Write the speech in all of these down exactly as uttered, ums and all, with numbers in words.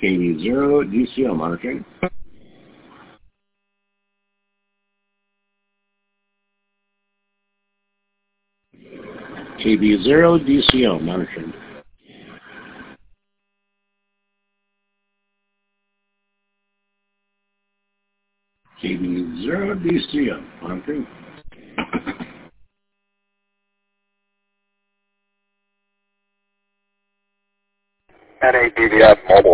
K B zero D C O monitoring. K B zero D C O monitoring. K B zero D C O monitoring. N A D V F mobile.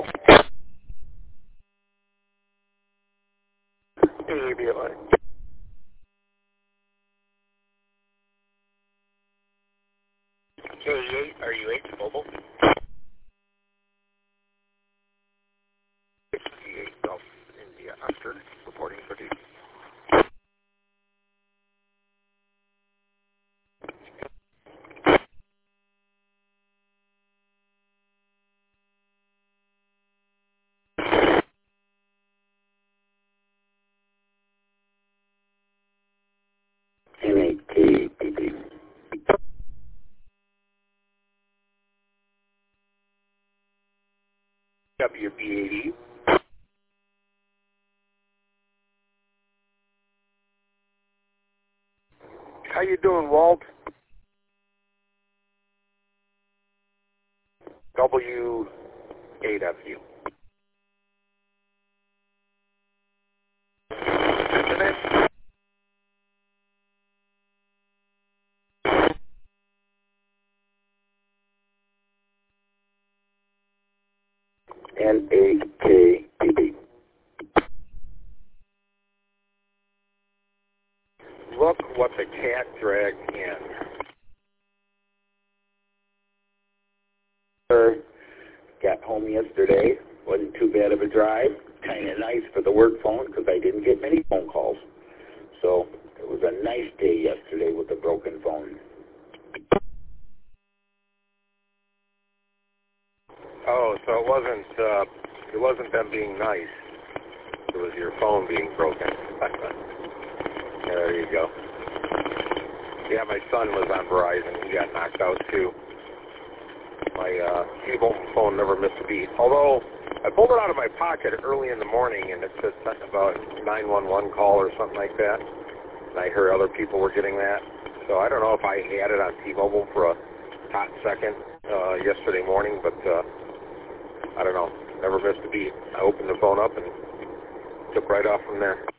A B L I. K eight, are you eight mobile? K eight Gulf India Oscar, reporting for duty. N A K B B. W B eighty. How you doing, Walt? W A W. N A K B B. Look what the cat dragged in. Sir, got home yesterday. Wasn't too bad of a drive. Kind of nice for the work phone because I didn't get many phone calls. So it was a nice day yesterday with the broken phone. Oh, so it wasn't uh, it wasn't them being nice. It was your phone being broken. There you go. Yeah, my son was on Verizon. He got knocked out too. My uh, T-Mobile phone never missed a beat. Although I pulled it out of my pocket early in the morning, and it said something about nine one one call or something like that. And I heard other people were getting that. So I don't know if I had it on T-Mobile for a hot second uh, yesterday morning, but uh, I don't know. Never missed a beat. I opened the phone up and took right off from there.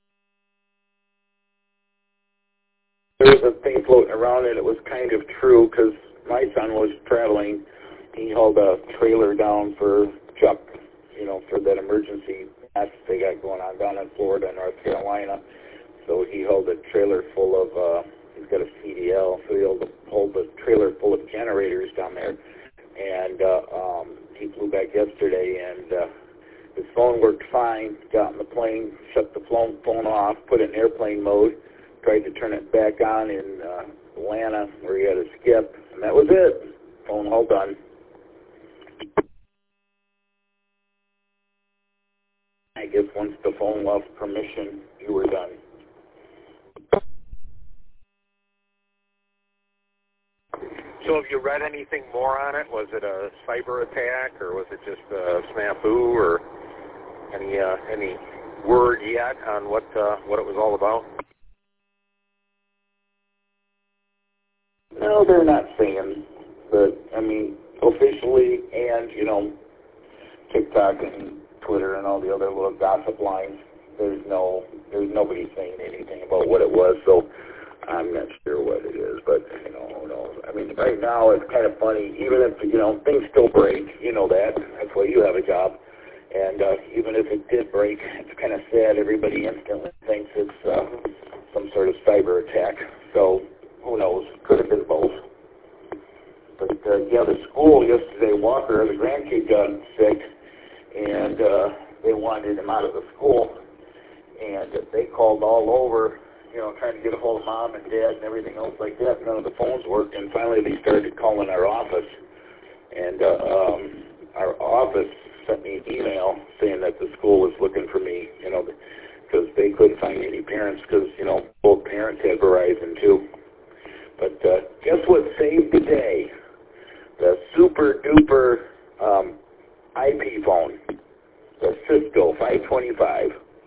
There was a thing floating around, and it was kind of true because my son was traveling. He hauled a trailer down for Chuck, you know, for that emergency match they got going on down in Florida and North Carolina. So he hauled a trailer full of, uh, he's got a C D L, so he hauled a trailer full of generators down there. And uh, um, he flew back yesterday, and uh, his phone worked fine. Got on the plane, shut the phone, phone off, put it in airplane mode, tried to turn it back on in uh, Atlanta where he had a skip, and that was it. Phone all done. I guess once the phone lost permission, you were done. So have you read anything more on it? Was it a cyber attack, or was it just a snafu, or any uh, any word yet on what uh, what it was all about? No, they're not saying, but I mean, officially, and you know, TikTok and Twitter and all the other little gossip lines, there's no, there's nobody saying anything about what it was. So I'm not sure what it is, but you know, who knows? I mean, right now it's kind of funny. Even if you know things still break, you know that. That's why you have a job. And uh, even if it did break, it's kind of sad. Everybody instantly thinks it's uh, some sort of cyber attack. So who knows? Could have been both. But uh, yeah, the school yesterday, Walker, the grandkid got sick, and uh, they wanted him out of the school. And they called all over, you know, trying to get a hold of mom and dad and everything else like that. None of the phones worked, and finally they started calling our office. And uh, um, our office sent me an email saying that the school was looking for me, you know, because they couldn't find any parents because, you know, both parents had Verizon too. But uh, guess what saved the day? The super duper um, I P phone. Cisco five twenty-five.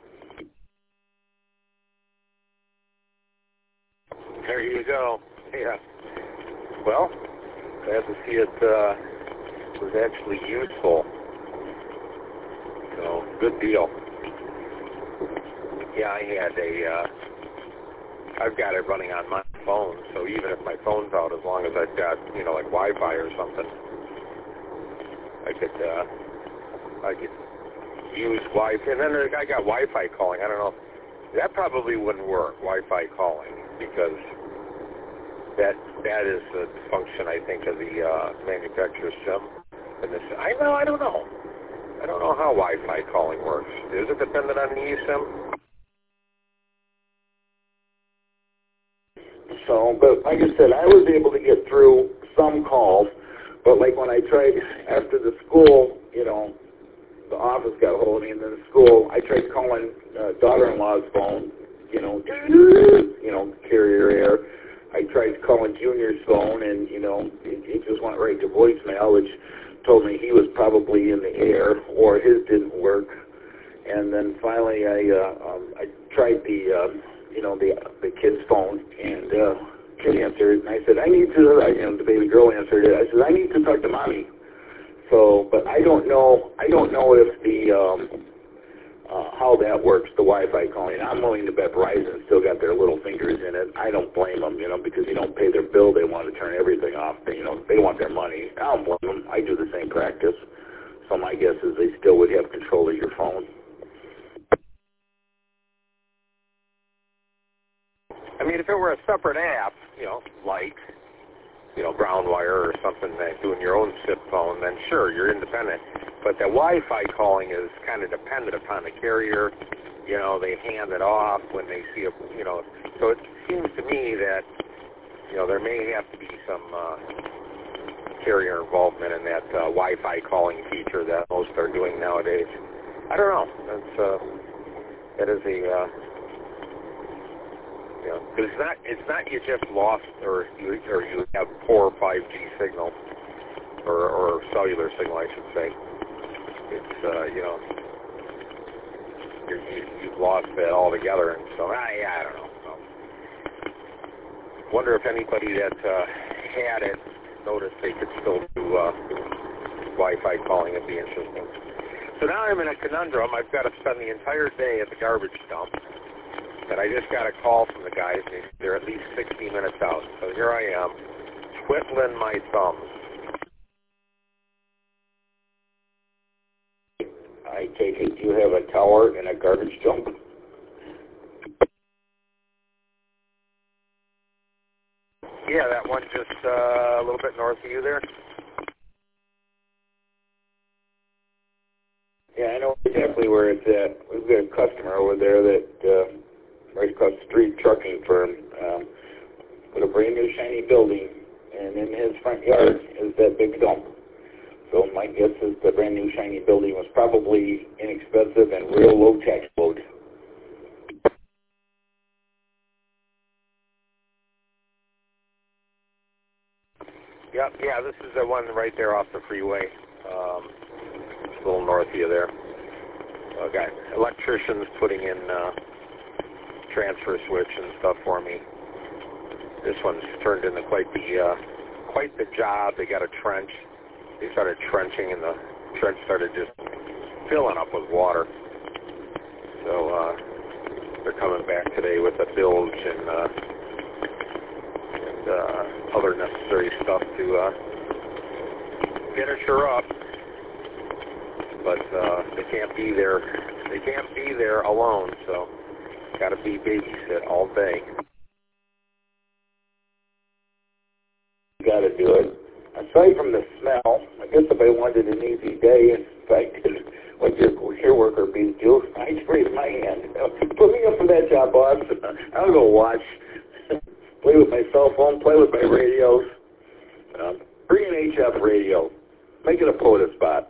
There you go. Yeah. Well, glad to see it uh, was actually useful. So, good deal. Yeah, I had a, uh, I've got it running on my phone, so even if my phone's out, as long as I've got, you know, like Wi-Fi or something, I could, uh, I could use Wi-Fi. And then I got Wi-Fi calling. I don't know. That probably wouldn't work, Wi-Fi calling, because that that is the function, I think, of the uh, manufacturer's SIM. And this, I know, I don't know. I don't know how Wi-Fi calling works. Is it dependent on the eSIM? So, but like I said, I was able to get through some calls, but like when I tried after the school, you know, the office got hold of me, and then the school, I tried calling uh, daughter-in-law's phone, you know, you know, carrier air. I tried calling Junior's phone, and, you know, it, it just went right to voicemail, which told me he was probably in the air, or his didn't work. And then finally I uh, um, I tried the, uh, you know, the the kid's phone, and uh, kid answered, and I said, I need to, I, you know, the baby girl answered it. I said, I need to talk to mommy. So, but I don't know, I don't know if the, um, uh, how that works, the Wi-Fi calling. I'm willing to bet Verizon still got their little fingers in it. I don't blame them, you know, because you don't pay their bill, they want to turn everything off. They, you know, they want their money. I don't blame them. I do the same practice. So my guess is they still would have control of your phone. I mean, if it were a separate app, you know, like, you know, Groundwire or something that doing your own SIP phone, then sure, you're independent. But the Wi-Fi calling is kind of dependent upon the carrier. You know, they hand it off when they see a, you know, so it seems to me that, you know, there may have to be some uh, carrier involvement in that uh, Wi-Fi calling feature that most are doing nowadays. I don't know. That's, uh, that is a, uh, you know, it's not, it's not you just lost or you, or you have poor five G signal or, or cellular signal, I should say. It's, uh, you know, you're, you, you've lost that altogether. And so, I, I don't know. So, wonder if anybody that uh, had it noticed they could still do uh, Wi-Fi calling. It'd be interesting. So now I'm in a conundrum. I've got to spend the entire day at the garbage dump. And I just got a call from the guys. They're at least sixty minutes out. So here I am, twiddling my thumbs. I take it you have a tower and a garbage dump? Yeah, that one just uh, a little bit north of you there. Yeah, I know exactly where it's at. We've got a customer over there that, uh, right across the street, trucking firm, um, put a brand new shiny building, and in his front yard is that big dump. So my guess is the brand new shiny building was probably inexpensive and real low tax load. Yep, yeah, this is the one right there off the freeway. Um, it's a little north of you there. I got electricians putting in uh, transfer switch and stuff for me. This one's turned into quite the uh, quite the job. They got a trench. They started trenching, and the trench started just filling up with water. So uh, they're coming back today with a bilge and, uh, and uh, other necessary stuff to uh, finish her up. But uh, they can't be there. They can't be there alone. So got to be babysit all day. Got to do it. Aside from the smell, I guess if I wanted an easy day, if I did what your your worker bees do, I'd raise my hand. Put me up for that job, boss. I'll go watch, play with my cell phone, play with my radios. Um, bring an H F radio. Make it a POTA spot.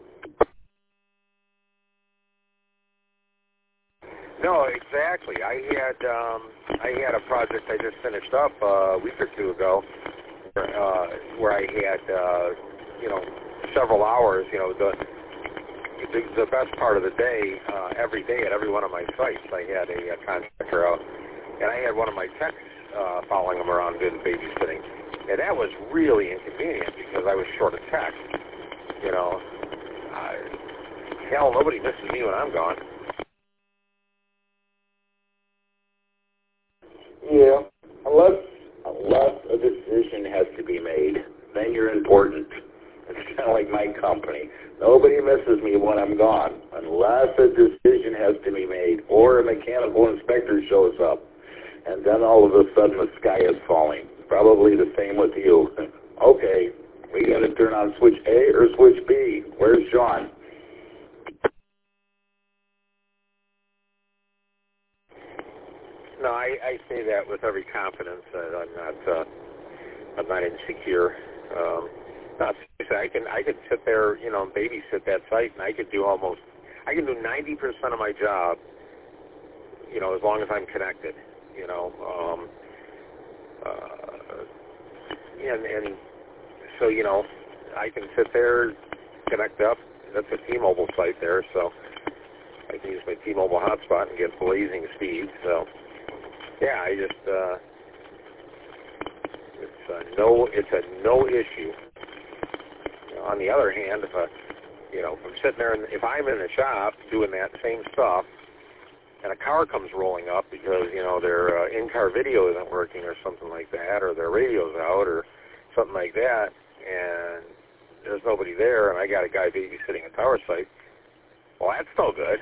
No, exactly. I had um, I had a project I just finished up uh, a week or two ago. Uh, where I had, uh, you know, several hours, you know, the, the, the best part of the day, uh, every day at every one of my sites, I had a, a contractor out, and I had one of my techs uh, following him around doing babysitting. And that was really inconvenient because I was short of tech. You know, I, hell, nobody misses me when I'm gone. Yeah, unless unless a decision has to be made, then you're important. It's kind of like my company. Nobody misses me when I'm gone, unless a decision has to be made or a mechanical inspector shows up, and then all of a sudden the sky is falling. Probably the same with you. Okay, we got to turn on switch A or switch B. Where's Sean? No, I, I say that with every confidence that I'm not, uh, I'm not insecure. Um, not I can, I could sit there, you know, and babysit that site, and I could do almost, I can do ninety percent of my job, you know, as long as I'm connected, you know. Um, uh, and, and so, you know, I can sit there, connect up. That's a T-Mobile site there, so I can use my T-Mobile hotspot and get blazing speed. So, yeah, I just, uh, it's a no, it's a no issue. You know, on the other hand, if a, you know, if I'm sitting there and if I'm in the shop doing that same stuff, and a car comes rolling up because, you know, their uh, in-car video isn't working or something like that, or their radio's out or something like that, and there's nobody there, and I got a guy babysitting a tower site, well, that's no good.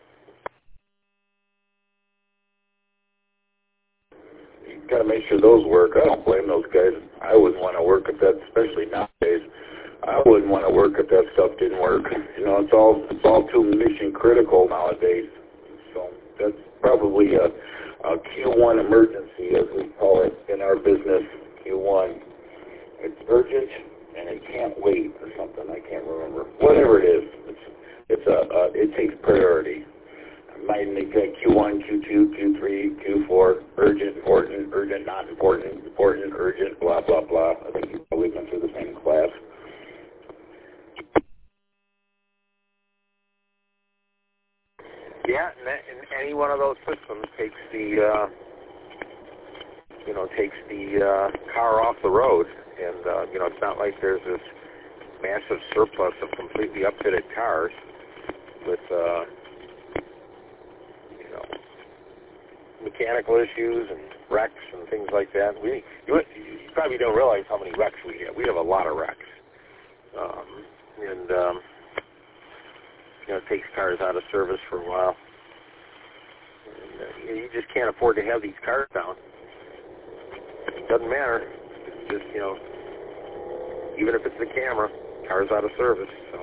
You got to make sure those work. I don't blame those guys. I wouldn't want to work if that, especially nowadays. I wouldn't want to work if that stuff didn't work. You know, it's all it's all too mission critical nowadays. So that's probably a, a Q one emergency, as we call it in our business. Q one. It's urgent and it can't wait or something. I can't remember. Whatever it is, it's it's a uh, it takes priority. Might make Q one, Q two, Q three, Q four, urgent, important, urgent, not important, important, urgent, blah blah blah. I think you probably went through the same class. Yeah, and, that, and any one of those systems takes the, uh, you know, takes the uh, car off the road. And, uh, you know, it's not like there's this massive surplus of completely upfitted cars with, uh, you know, mechanical issues and wrecks and things like that. We, you, you probably don't realize how many wrecks we have. We have a lot of wrecks. Um, and, um, you know, it takes cars out of service for a while. And, uh, you just can't afford to have these cars down. It doesn't matter. It's just, you know, even if it's the camera, car's out of service. So,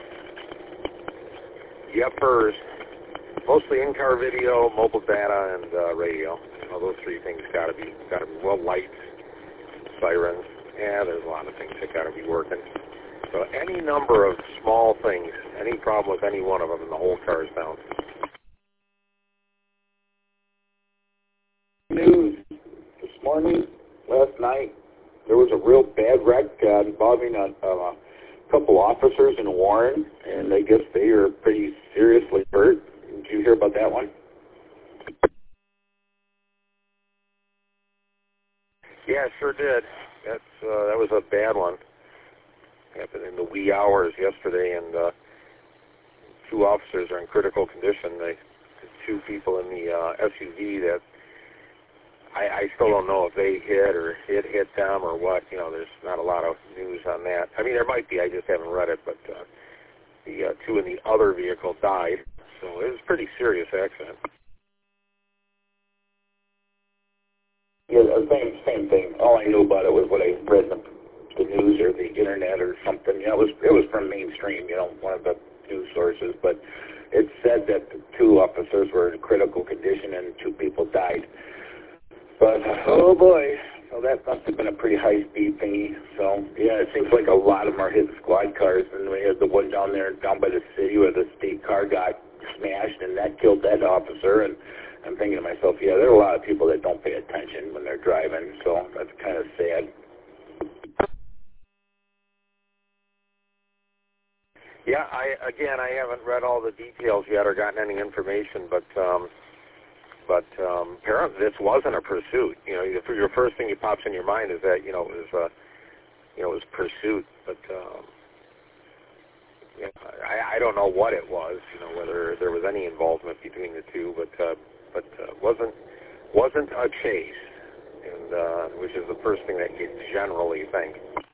yep, hers. Mostly in-car video, mobile data, and uh, radio. You know, those three things got to be got to be well, lights, sirens. Yeah, there's a lot of things that got to be working. So any number of small things, any problem with any one of them, and the whole car is down. News this morning, last night, there was a real bad wreck uh, involving a, a couple officers in Warren, and I guess they are pretty seriously hurt. Did you hear about that one? Yeah, sure did. That's uh, that was a bad one. Happened in the wee hours yesterday, and uh, two officers are in critical condition. They, the two people in the uh, S U V that I, I still don't know if they hit or it hit them or what. You know, there's not a lot of news on that. I mean, there might be. I just haven't read it. But uh, the uh, two in the other vehicle died, so it was a pretty serious accident. Yeah, the same same thing. All I knew about it was what I read in the, the news or the internet or something. You know, it was it was from mainstream. You know, one of the news sources. But it said that the two officers were in critical condition and two people died. But oh boy, so that must have been a pretty high speed thingy. So yeah, it seems like a lot of them are hitting squad cars. And we had the one down there down by the city where the state car got smashed and that killed that officer. And I'm thinking to myself, yeah, there are a lot of people that don't pay attention when they're driving, so that's kind of sad. Yeah, I again, I haven't read all the details yet or gotten any information, but um, but um, apparently this wasn't a pursuit. You know, the, your first thing that pops in your mind is that you know it was uh, you know it was pursuit, but um, you know, I, I don't know what it was. You know, whether there was any involvement between the two, but uh, but uh, wasn't wasn't a chase, and uh, which is the first thing that you generally think.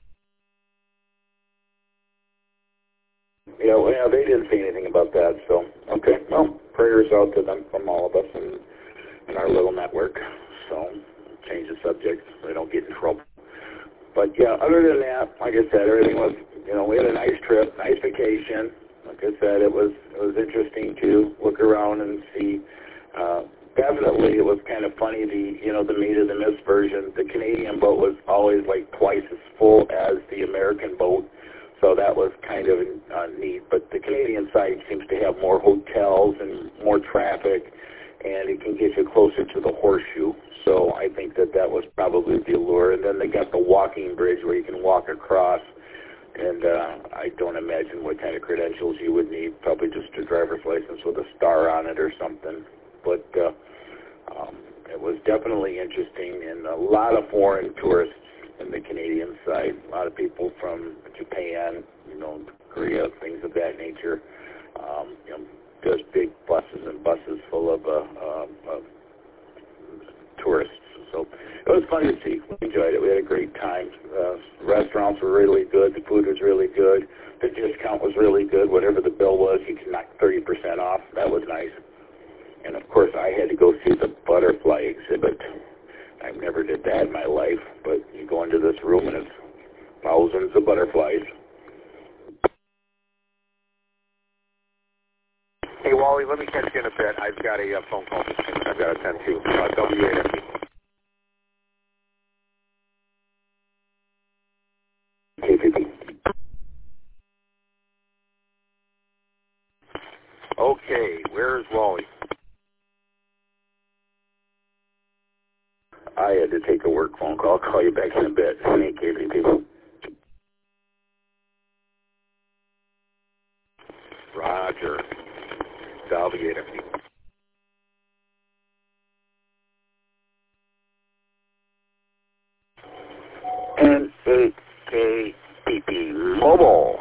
Yeah, well, yeah, they didn't say anything about that, so, okay. Well, prayers out to them from all of us in, in our little network. So, change the subject so they don't get in trouble. But, yeah, other than that, like I said, everything was, you know, we had a nice trip, nice vacation. Like I said, it was it was interesting to look around and see. Uh, definitely, it was kind of funny, the, you know, the Maid of the Mist version. The Canadian boat was always, like, twice as full as the American boat. So that was kind of uh, neat. But the Canadian side seems to have more hotels and more traffic, and it can get you closer to the horseshoe. So I think that that was probably the allure. And then they got the walking bridge where you can walk across. And uh, I don't imagine what kind of credentials you would need. Probably just a driver's license with a star on it or something. But uh, um, it was definitely interesting, and a lot of foreign tourists in the Canadian side. A lot of people from Japan, you know, Korea, things of that nature. Um, you know, just big buses and buses full of uh, uh, uh, tourists. So it was fun to see. We enjoyed it. We had a great time. Uh, restaurants were really good. The food was really good. The discount was really good. Whatever the bill was, you could knock thirty percent off. That was nice. And, of course, I had to go see the butterfly exhibit. I never did that in my life, but you go into this room and it's thousands of butterflies. Hey, Wally, let me catch you in a bit. I've got a uh, phone call to I've got to attend to. Uh, W A F D. Okay, where's Wally? I had to take a work phone call. I'll call you back in a bit. Hey, K V P. Roger. W A F D. N A K P P Mobile.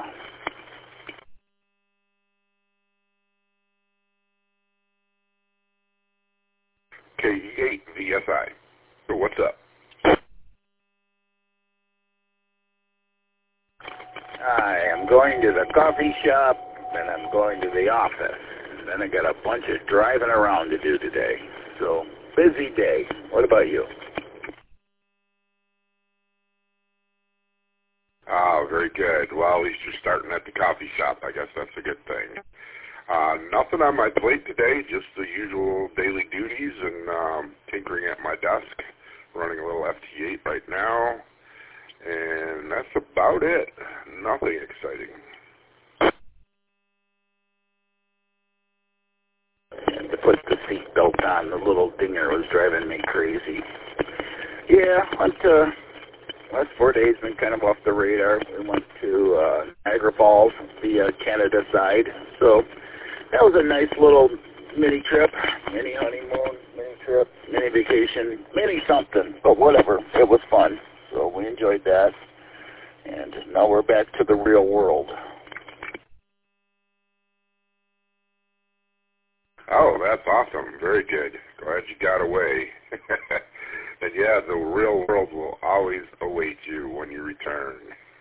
K E eight V S I. So what's up? I am going to the coffee shop, and I'm going to the office. And then I got a bunch of driving around to do today. So, busy day. What about you? Oh, very good. Well, at least you're starting at the coffee shop. I guess that's a good thing. Uh, nothing on my plate today, just the usual daily duties and um, tinkering at my desk, running a little F T eight right now, and that's about it. Nothing exciting. And to put the seatbelt on, the little dinger was driving me crazy. Yeah, went to, last four days been kind of off the radar. We went to uh, Niagara Falls, the uh, Canada side, so that was a nice little mini trip, mini honeymoon, mini trip, mini vacation, mini something, but whatever. It was fun, so we enjoyed that. And now we're back to the real world. Oh, that's awesome. Very good. Glad you got away. And yeah, the real world will always await you when you return.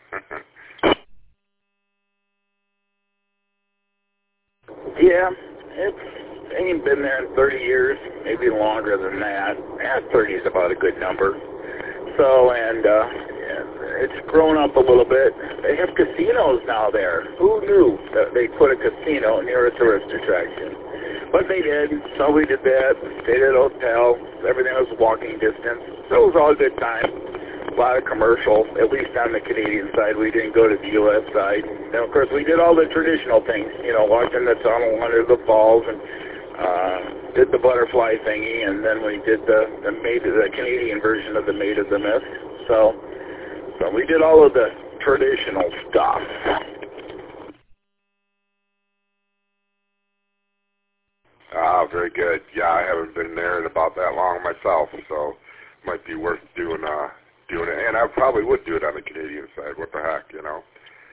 Yeah, it's ain't been there in thirty years, maybe longer than that. Yeah, thirty is about a good number. So, and uh, it's grown up a little bit. They have casinos now there. Who knew that they put a casino near a tourist attraction? But they did, so we did that. Stayed at a hotel. Everything was walking distance. So it was all a good time. A lot of commercial, at least on the Canadian side. We didn't go to the U S side. And of course, we did all the traditional things, you know, walked in the tunnel under the falls and uh, did the butterfly thingy, and then we did the the, Maid, the Canadian version of the Maid of the Mist. So, so we did all of the traditional stuff. Ah, very good. Yeah, I haven't been there in about that long myself, so might be worth doing uh doing it. And I probably would do it on the Canadian side. What the heck, you know?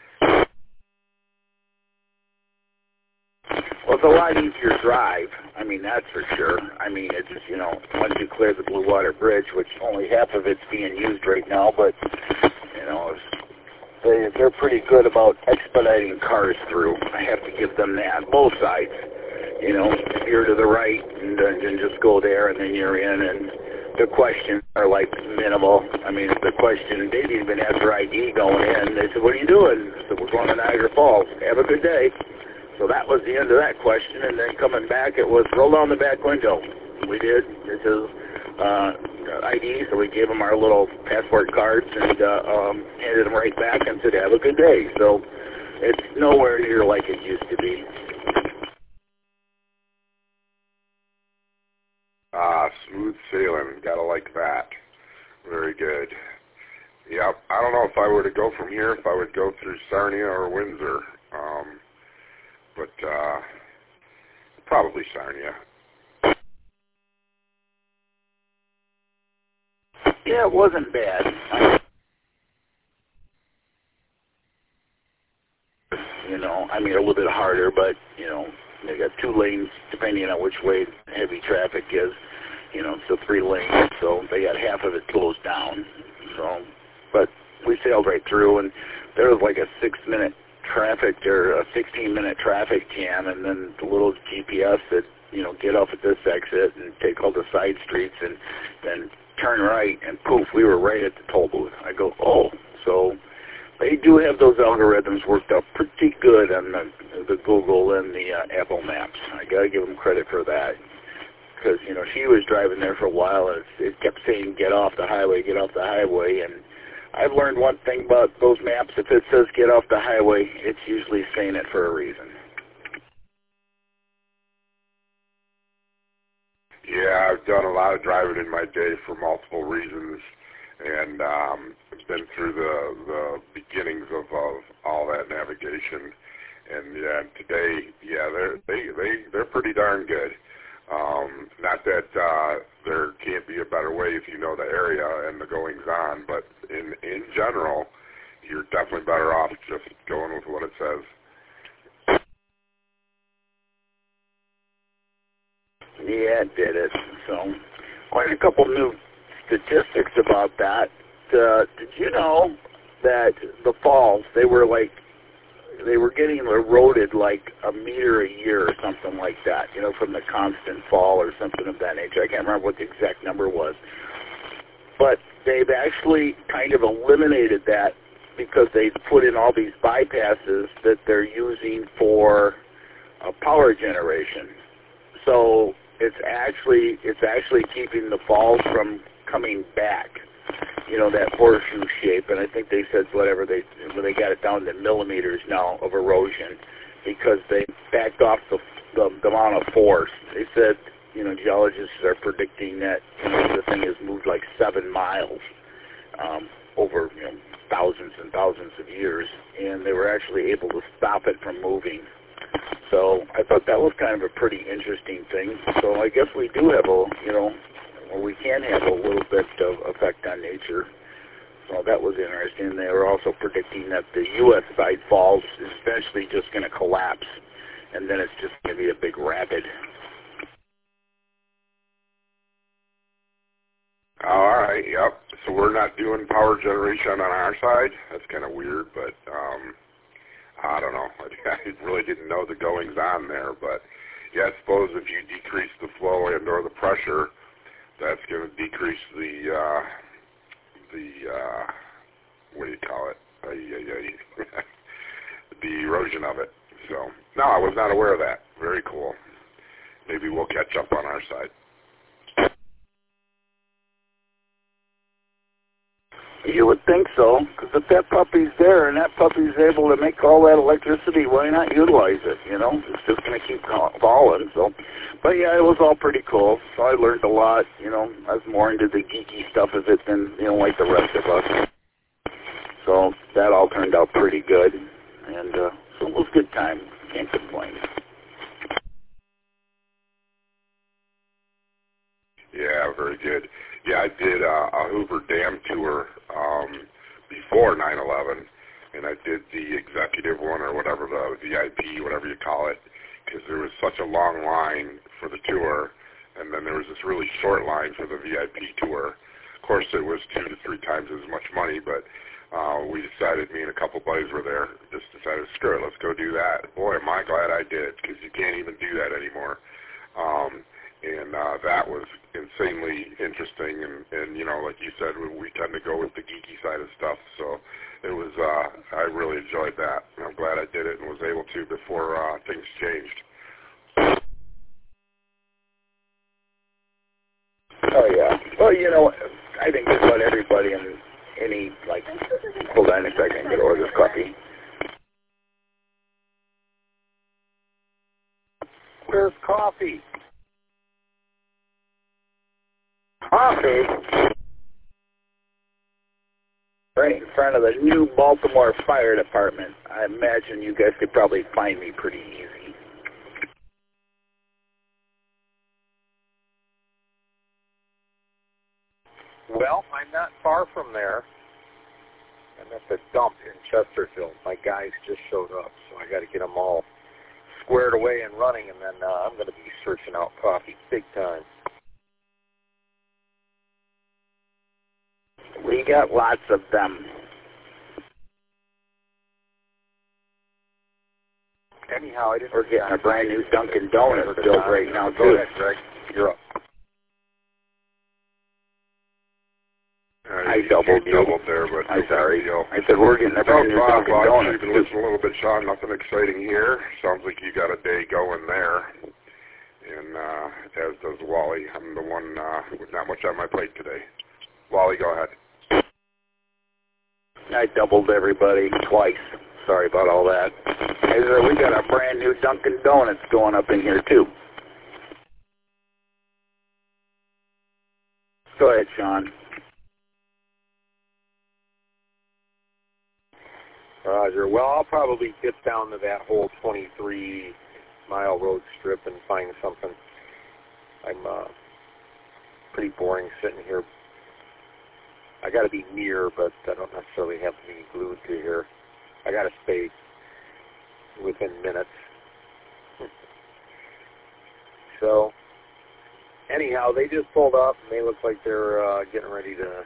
Well, it's a lot easier drive. I mean, that's for sure. I mean, it's just, you know, once you clear the Blue Water Bridge, which only half of it's being used right now, but, you know, it's, they, they're pretty good about expediting cars through. I have to give them that. Both sides. You know, veer to the right and then just go there, and then you're in, and the questions are like minimal. I mean, the question, they didn't even have their I D going in. They said, what are you doing? I said, we're going to Niagara Falls. Have a good day. So that was the end of that question, and then coming back, it was roll down the back window. We did. This is uh, I D, so we gave them our little passport cards and uh, um, handed them right back and said, have a good day. So it's nowhere near like it used to be. Ah, smooth sailing. Gotta like that. Very good. Yep. I don't know if I were to go from here, if I would go through Sarnia or Windsor. Um, but uh, probably Sarnia. Yeah, it wasn't bad. You know, I mean, a little bit harder, but, you know, they got two lanes depending on which way heavy traffic is. You know, so three lanes, so they got half of it closed down. So, but we sailed right through, and there was like a six-minute traffic or a sixteen-minute traffic jam, and then the little G P S that, you know, get off at this exit and take all the side streets and then turn right, and poof, we were right at the toll booth. I go, oh, so they do have those algorithms worked out pretty good on the, the Google and the uh, Apple Maps. I got to give them credit for that. Because, you know, she was driving there for a while, and it kept saying, get off the highway, get off the highway. And I've learned one thing about those maps. If it says get off the highway, it's usually saying it for a reason. Yeah, I've done a lot of driving in my day for multiple reasons, and um, been through the, the beginnings of, of all that navigation. And yeah, today, yeah, they're, they, they, they're pretty darn good. Um, not that uh, there can't be a better way if you know the area and the goings-on, but in in general, you're definitely better off just going with what it says. Yeah, it did it. So, quite a couple new statistics about that. Uh, did you know that the falls, they were like, they were getting eroded like a meter a year or something like that, you know, from the constant fall or something of that nature. I can't remember what the exact number was. But they've actually kind of eliminated that because they put in all these bypasses that they're using for uh, power generation. So it's actually it's actually keeping the falls from coming back. You know, that horseshoe shape, and I think they said whatever they when they got it down to millimeters now of erosion because they backed off the, the, the amount of force. They said, you know, geologists are predicting that, you know, the thing has moved like seven miles um, over, you know, thousands and thousands of years, and they were actually able to stop it from moving. So I thought that was kind of a pretty interesting thing. So I guess we do have a, you know, or we can have a little bit of effect on nature. So that was interesting. They were also predicting that the U S side falls is eventually just going to collapse, and then it's just going to be a big rapid. All right, yep. So we're not doing power generation on our side. That's kind of weird, but um, I don't know. I really didn't know the goings-on there, but yeah, I suppose if you decrease the flow and or the pressure, that's going to decrease the, uh, the uh, what do you call it, uh, yeah, yeah, yeah. the erosion of it. So, no, I was not aware of that. Very cool. Maybe we'll catch up on our side. You would think so, because if that puppy's there and that puppy's able to make all that electricity, why not utilize it, you know? It's just going to keep falling, so. But, yeah, it was all pretty cool, so I learned a lot, you know. I was more into the geeky stuff of it than, you know, like the rest of us. So that all turned out pretty good, and uh, so it was a good time. Can't complain. very good. Yeah, I did uh, a Hoover Dam tour um, before nine eleven, and I did the executive one or whatever, the V I P, whatever you call it, because there was such a long line for the tour, and then there was this really short line for the V I P tour. Of course, it was two to three times as much money, but uh, we decided, me and a couple buddies were there, just decided, screw it, let's go do that. Boy, am I glad I did, because you can't even do that anymore. Um, and uh, that was insanely interesting, and, and, you know, like you said, we, we tend to go with the geeky side of stuff, so it was, uh, I really enjoyed that, and I'm glad I did it and was able to before uh, things changed. Oh, yeah. Well, you know, I think just about everybody in any, like, hold on a second, I'm going to order this coffee. Where's coffee? Coffee? Right in front of the new Baltimore Fire Department. I imagine you guys could probably find me pretty easy. Well, I'm not far from there. I'm at the dump in Chesterfield. My guys just showed up, so I got to get them all squared away and running, and then uh, I'm going to be searching out coffee big time. We got lots of them. Anyhow, I didn't. We're getting a brand new Dunkin' Donuts built right now, Go too. ahead, Greg. You're up. Uh, I doubled you. doubled there, but I'm no sorry. big deal. I said we're getting a brand new Oh, Dunkin' Bob, Donuts. you've been listening a little bit, Sean. Nothing exciting here. Sounds like you got a day going there. And uh, as does Wally. I'm the one uh, with not much on my plate today. Wally, go ahead. I doubled everybody twice. Sorry about all that. Hey, sir, we got a brand new Dunkin' Donuts going up in here, too. Go ahead, Sean. Roger. Well, I'll probably get down to that whole twenty-three mile road strip and find something. I'm uh, pretty boring sitting here. I got to be near, but I don't necessarily have to be glued to here. I got to stay within minutes. So, anyhow, they just pulled up, and they look like they're uh, getting ready to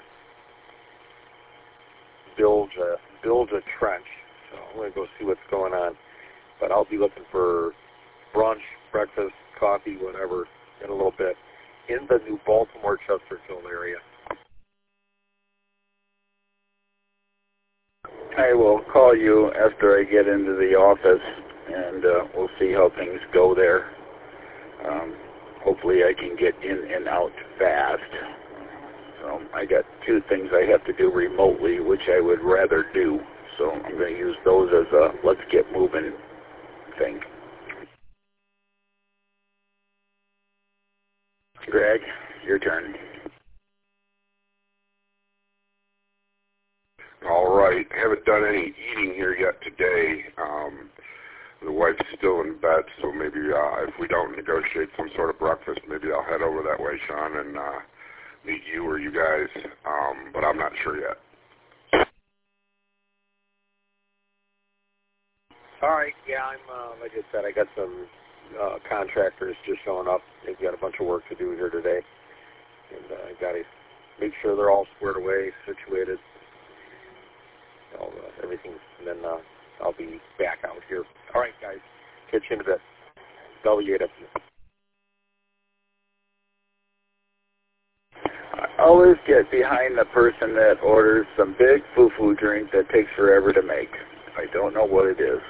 build a, build a trench. So I'm going to go see what's going on. But I'll be looking for brunch, breakfast, coffee, whatever, in a little bit in the New Baltimore, Chesterfield area. I will call you after I get into the office, and uh, we'll see how things go there. Um, hopefully I can get in and out fast. So I got two things I have to do remotely, which I would rather do. So I'm going to use those as a let's get moving thing. Greg, your turn. All right. I haven't done any eating here yet today. Um, the wife's still in bed, so maybe uh, if we don't negotiate some sort of breakfast, maybe I'll head over that way, Sean, and uh, meet you or you guys. Um, but I'm not sure yet. All right, yeah, I'm, uh, like I said, I got some uh, contractors just showing up. They've got a bunch of work to do here today. And uh, I got to make sure they're all squared away, situated, all, uh, everything, and then uh, I'll be back out here. All right, guys, catch you in a bit. W eight F U. I always get behind the person that orders some big foo-foo drink that takes forever to make. I don't know what it is.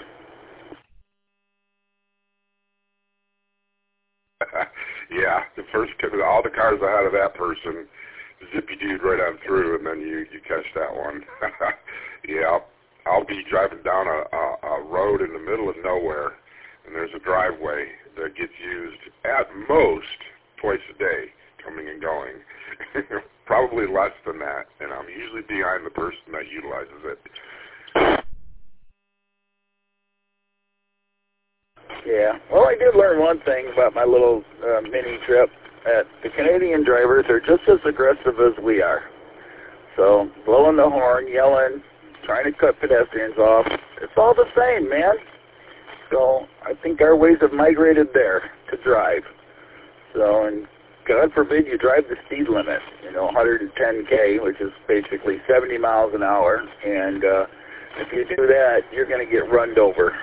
Yeah, the first, all the cars ahead of that person, zippy dude right on through, and then you, you catch that one. Yeah, I'll, I'll be driving down a, a, a road in the middle of nowhere, and there's a driveway that gets used at most twice a day, coming and going. Probably less than that, and I'm usually behind the person that utilizes it. Yeah. Well, I did learn one thing about my little uh, mini trip. that the Canadian drivers are just as aggressive as we are. So blowing the horn, yelling, trying to cut pedestrians off, it's all the same, man. So I think our ways have migrated there to drive. So, and God forbid you drive the speed limit, you know, one hundred ten K, which is basically seventy miles an hour. And uh, if you do that, you're going to get run over.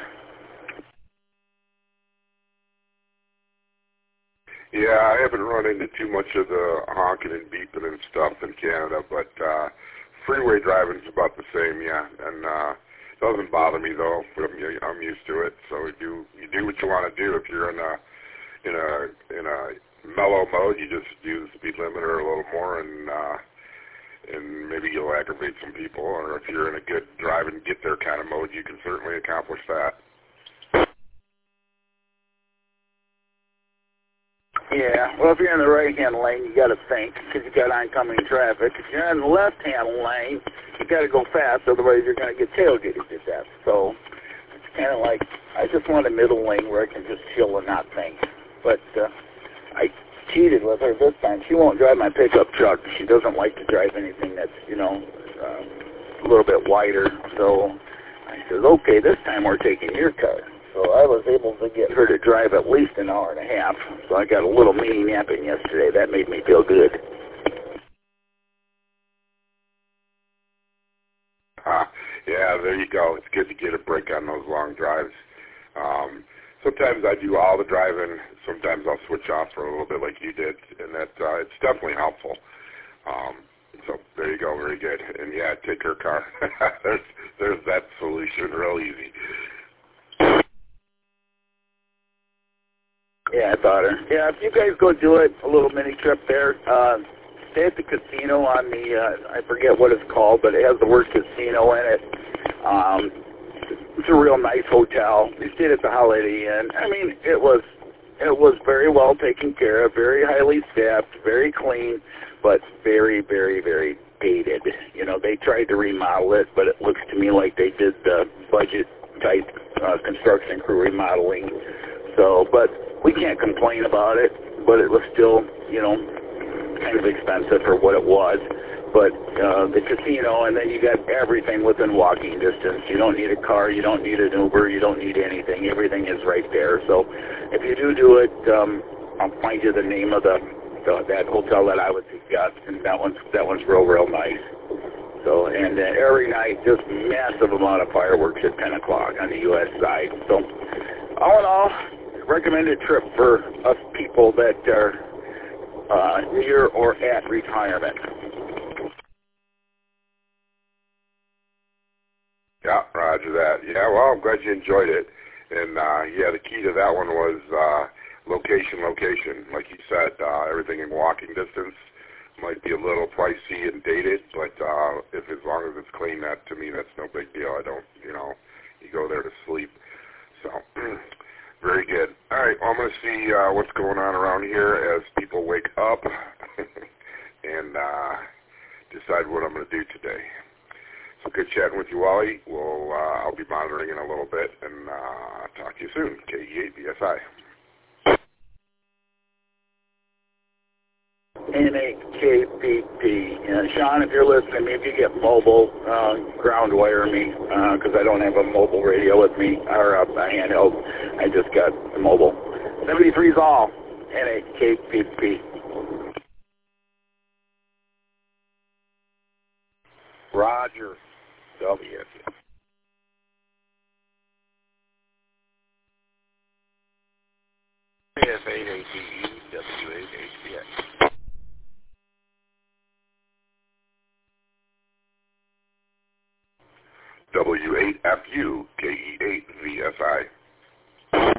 Yeah, I haven't run into too much of the honking and beeping and stuff in Canada, but uh, freeway driving is about the same, yeah. And uh, it doesn't bother me though. I'm, I'm used to it. So you do you do what you want to do. If you're in a in a in a mellow mode, you just do the speed limiter a little more, and uh, and maybe you'll aggravate some people. Or if you're in a good drive and get there kind of mode, you can certainly accomplish that. Yeah, well, if you're in the right-hand lane, you got to think because you got oncoming traffic. If you're in the left-hand lane, you got to go fast, otherwise you're going to get tailgated to death. So it's kind of like I just want a middle lane where I can just chill and not think. But uh, I cheated with her this time. She won't drive my pickup truck. She doesn't like to drive anything that's, you know, uh, a little bit wider. So I said, okay, this time we're taking your car. So I was able to get her to drive at least an hour and a half. So I got a little mini napping yesterday. That made me feel good. Uh, yeah, there you go. It's good to get a break on those long drives. Um, sometimes I do all the driving. Sometimes I'll switch off for a little bit like you did, and that uh, it's definitely helpful. Um, so there you go. Very good. And yeah, take her car. there's there's that solution. Real easy. Yeah, I thought her. Yeah, if you guys go do it, a little mini trip there, uh, stay at the casino on the, uh, I forget what it's called, but it has the word casino in it. Um, it's a real nice hotel. We stayed at the Holiday Inn. I mean, it was, it was very well taken care of, very highly staffed, very clean, but very, very, very dated. You know, they tried to remodel it, but it looks to me like they did the budget-type uh, construction crew remodeling. So, but we can't complain about it, but it was still, you know, kind of expensive for what it was. But uh, the casino, and then you got everything within walking distance. You don't need a car, you don't need an Uber, you don't need anything. Everything is right there. So if you do do it, um, I'll find you the name of the, the that hotel that I would suggest, and that one's that one's real, real nice. So, and uh, every night, just massive amount of fireworks at ten o'clock on the U S side. So, all in all, recommended trip for us people that are uh, near or at retirement. Yeah, roger that. Yeah, well, I'm glad you enjoyed it. And, uh, yeah, the key to that one was uh, location, location. Like you said, uh, everything in walking distance might be a little pricey and dated, but uh, if as long as it's clean, that to me, that's no big deal. I don't, you know, you go there to sleep. So, very good. All right, well, I'm going to see uh, what's going on around here as people wake up and uh, decide what I'm going to do today. So good chatting with you, Wally. We'll, uh, I'll be monitoring in a little bit, and uh, talk to you soon. K E eight V S I. N A K P P. Uh, Sean, if you're listening, maybe you get mobile, uh, ground wire me, because uh, I don't have a mobile radio with me, or a handheld. I just got the mobile. seventy-three's all. N A K P P. Roger. W. F eight A D E, W eight H B X. W eight F U, K E eight V S I.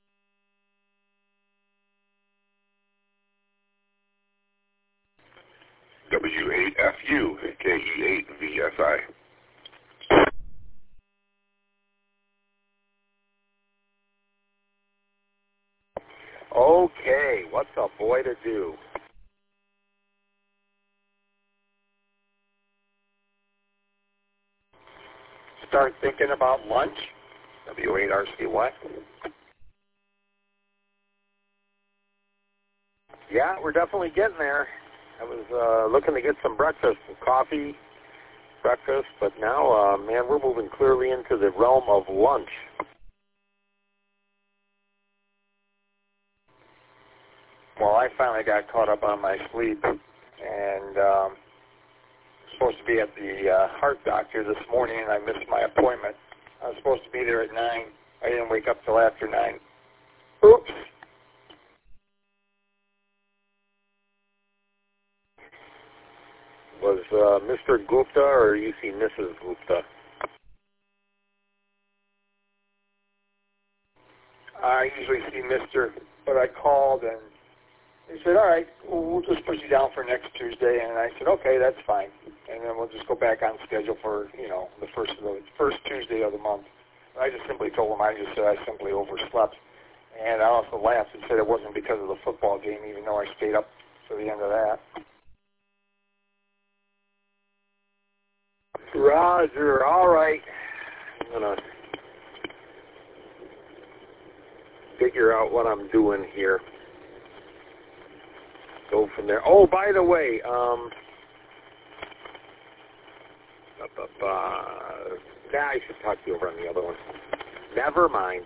W eight F U, K E eight V S I. Okay, what's a boy to do? Start thinking about lunch? W eight R C what? Yeah, we're definitely getting there. I was uh, looking to get some breakfast, some coffee, breakfast, but now, uh, man, we're moving clearly into the realm of lunch. Well, I finally got caught up on my sleep, and um, supposed to be at the uh, heart doctor this morning, and I missed my appointment. I was supposed to be there at nine. I didn't wake up till after nine. Oops. Was uh, Mister Gupta, or you see Missus Gupta? I usually see Mister, but I called and he said, all right, well, we'll just put you down for next Tuesday. And I said, okay, that's fine. And then we'll just go back on schedule for, you know, the first of the first Tuesday of the month. I just simply told him, I just said I simply overslept. And I also laughed and said it wasn't because of the football game, even though I stayed up to the end of that. Roger, all right. I'm going to figure out what I'm doing here. Go from there. Oh, by the way, um, uh, uh, uh, nah, I should talk to you over on the other one. Never mind.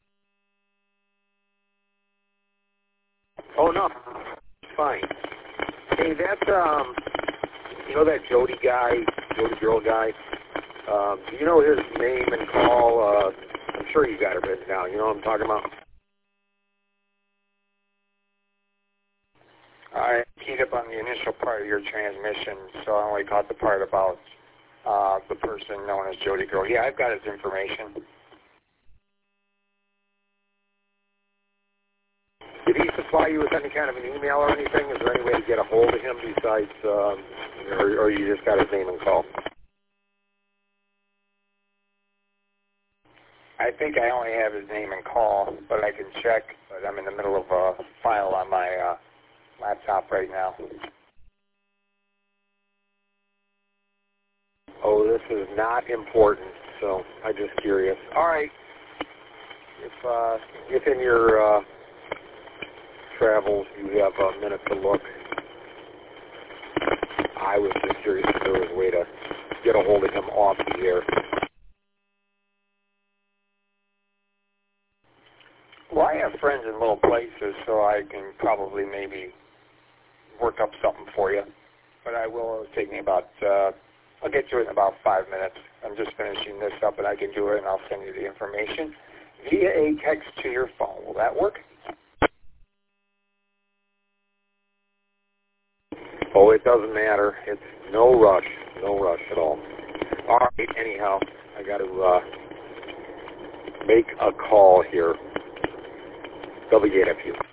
Oh, no, it's fine. Hey, that's, um, you know that Jody guy, Jody Girl guy? Um, do you know his name and call? Uh, I'm sure you got it written down. You know what I'm talking about? I keyed up on the initial part of your transmission, so I only caught the part about uh, the person known as Jody Girl. Yeah, I've got his information. Did he supply you with any kind of an email or anything? Is there any way to get a hold of him besides, um, or, or you just got his name and call? I think I only have his name and call, but I can check. But I'm in the middle of a file on my uh, laptop right now. Oh, this is not important, so I'm just curious. All right. If, uh, if in your uh, travels you have a minute to look, I was just curious if there was a way to get a hold of him off the air. Well, I have friends in little places, so I can probably maybe work up something for you. But I will take me about, uh, I'll get to it in about five minutes. I'm just finishing this up, and I can do it, and I'll send you the information via a text to your phone. Will that work? Oh, it doesn't matter. It's no rush. No rush at all. All right, anyhow, I got to uh, make a call here. W F U.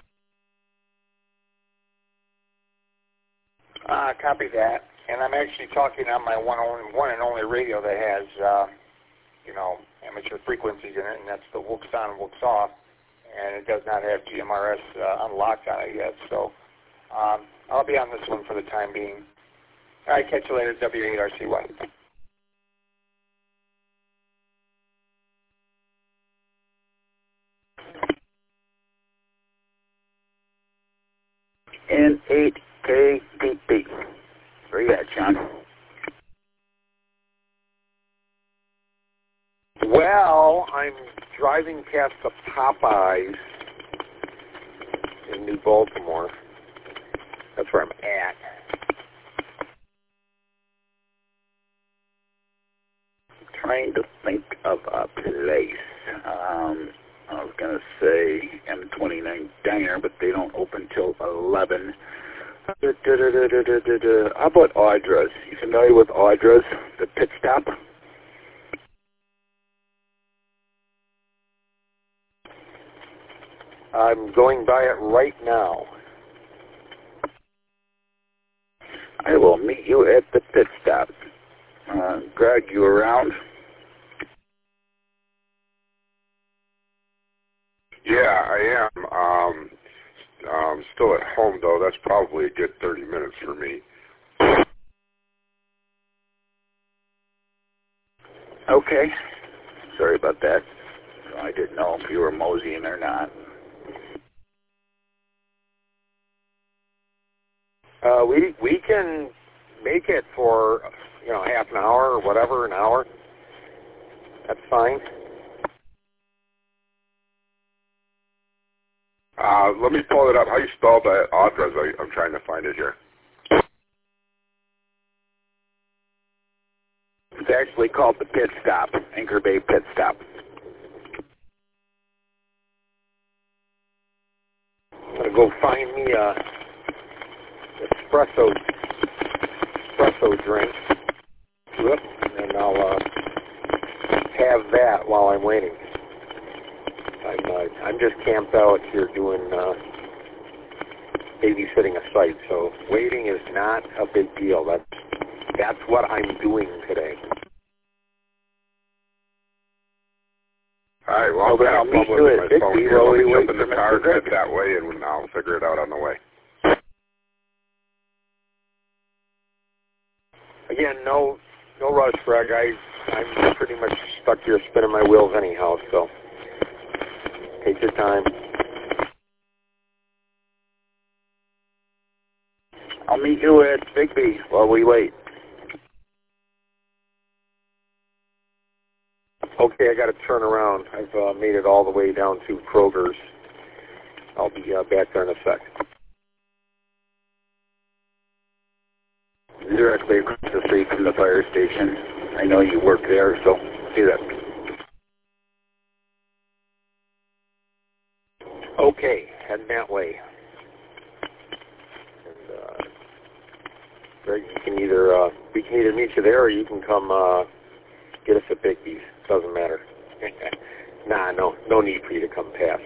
Uh, copy that. And I'm actually talking on my one, only, one and only radio that has, uh, you know, amateur frequencies in it, and that's the Wooks on, Wooks off. And it does not have G M R S uh, unlocked on it yet. So um, I'll be on this one for the time being. All right, catch you later, W eight R C Y. N eight K P P. Where you at, John? Well, I'm driving past the Popeyes in New Baltimore. That's where I'm at. Trying to think of a place. Um, I was going to say M twenty-nine Diner, but they don't open till eleven. Da, da, da, da, da, da, da. How about Audra's? You familiar with Audra's, the pit stop? I'm going by it right now. I will meet you at the pit stop. Uh, Greg, you around? Yeah, I am. Um, um, still at home, though. That's probably a good thirty minutes for me. Okay. Sorry about that. I didn't know if you were moseying or not. Uh, we we can make it for, you know, half an hour or whatever, an hour. That's fine. Uh, let me pull it up. How you spell that address? I, I'm trying to find it here. It's actually called the Pit Stop, Anchor Bay Pit Stop. I'm going to go find me a espresso, espresso drink. Whoop, and I'll uh, have that while I'm waiting. I'm, uh, I'm just camped out here doing uh, babysitting a site, so waiting is not a big deal. That's, that's what I'm doing today. All right, well, well I'll I'll meet with you my at phone Bigby here. while Let we me wait jump in the for car and Mister head Greg. that way, and I'll figure it out on the way. Again, no no rush, Greg. I, I'm pretty much stuck here spinning my wheels anyhow, so take your time. I'll meet you at Bigby while we wait. Okay, I got to turn around. I've uh, made it all the way down to Kroger's. I'll be uh, back there in a sec. Directly across the street from the fire station. I know you work there, so see that. Okay, heading that way. And, uh, Greg, you can either uh, we can either meet you there, or you can come uh, get us at Bigby's. Doesn't matter. Nah, no, no need for you to come past.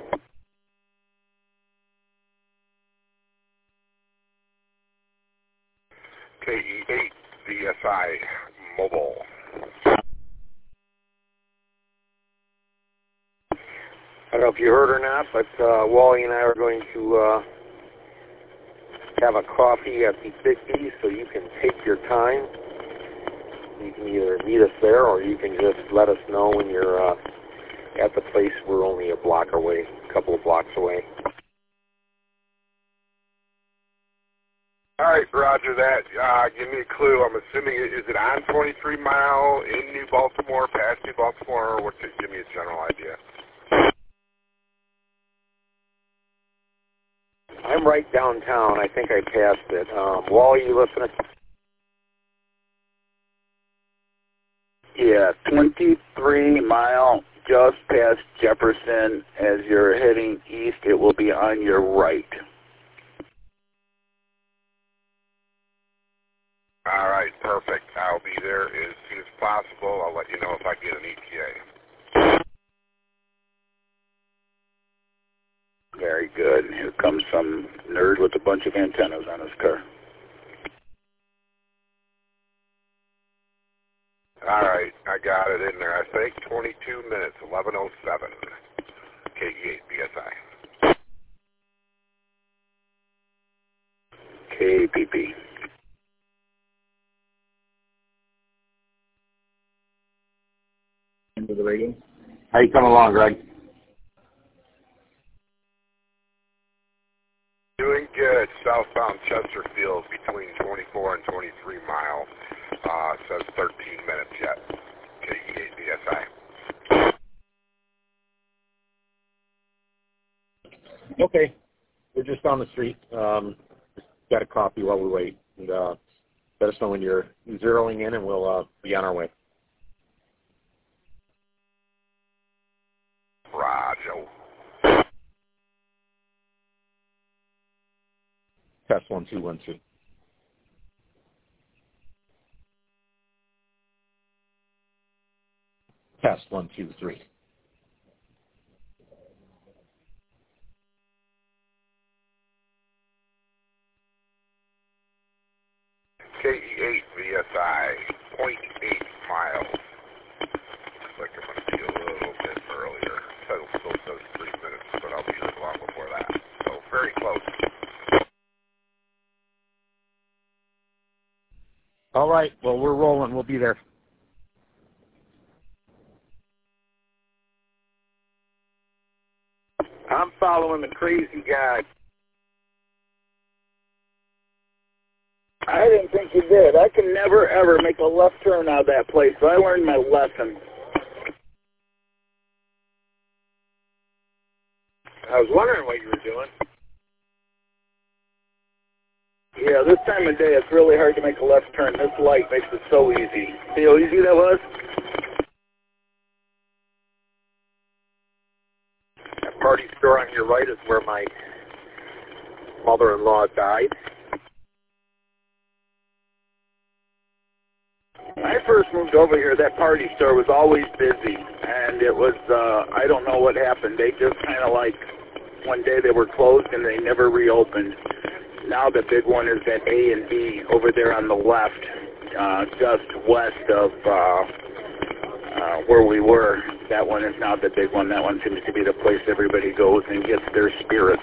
K E eight V S I Mobile. I don't know if you heard or not, but uh, Wally and I are going to uh, have a coffee at the Bigby, so you can take your time. You can either meet us there, or you can just let us know when you're uh, at the place. We're only a block away, a couple of blocks away. All right, roger that. Uh, give me a clue. I'm assuming, is it on twenty-three mile, in New Baltimore, past New Baltimore, or what's it? Give me a general idea. I'm right downtown. I think I passed it. Um, Wally, you listening? Yeah, twenty-three mile just past Jefferson. As you're heading east, it will be on your right. All right, perfect. I'll be there as soon as possible. I'll let you know if I get an E T A. Very good. Here comes some nerd with a bunch of antennas on his car. All right, I got it in there. I think twenty-two minutes, eleven oh seven. K E eight B S I. K P P. Into the radio. How you coming along, Greg? Doing good. Southbound Chesterfield between twenty-four and twenty-three miles. Uh, says thirteen minutes yet. K E eight B S I. Okay. We're just down the street. Um, got a coffee while we wait. And, uh, let us know when you're zeroing in, and we'll uh, be on our way. Roger. Test one, two, one, two. Test one, two, three. K E eight V S I, zero point eight miles. Looks like I'm going to be a little bit earlier. It still says three minutes, but I'll be here long before that. So very close. All right. Well, we're rolling. We'll be there. I'm following the crazy guy. I didn't think you did. I can never, ever make a left turn out of that place, so I learned my lesson. I was wondering what you were doing. Yeah, this time of day, it's really hard to make a left turn. This light makes it so easy. See how easy that was? That party store on your right is where my mother-in-law died. When I first moved over here, that party store was always busy, and it was, uh, I don't know what happened. They just kind of like, one day they were closed and they never reopened. Now the big one is at A and B over there on the left, uh, just west of uh, uh, where we were. That one is now the big one. That one seems to be the place everybody goes and gets their spirits.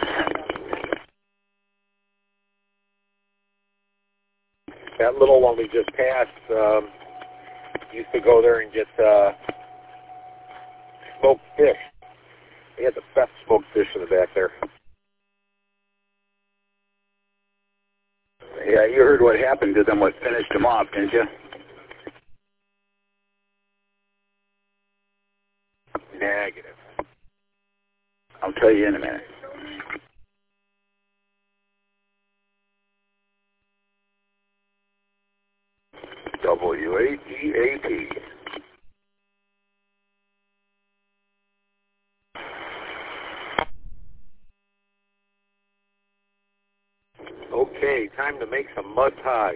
That little one we just passed um, used to go there and get uh, smoked fish. They had the best smoked fish in the back there. Yeah, you heard what happened to them, what finished them off, didn't you? Negative. I'll tell you in a minute. W A G A T. Okay, time to make some mud pies.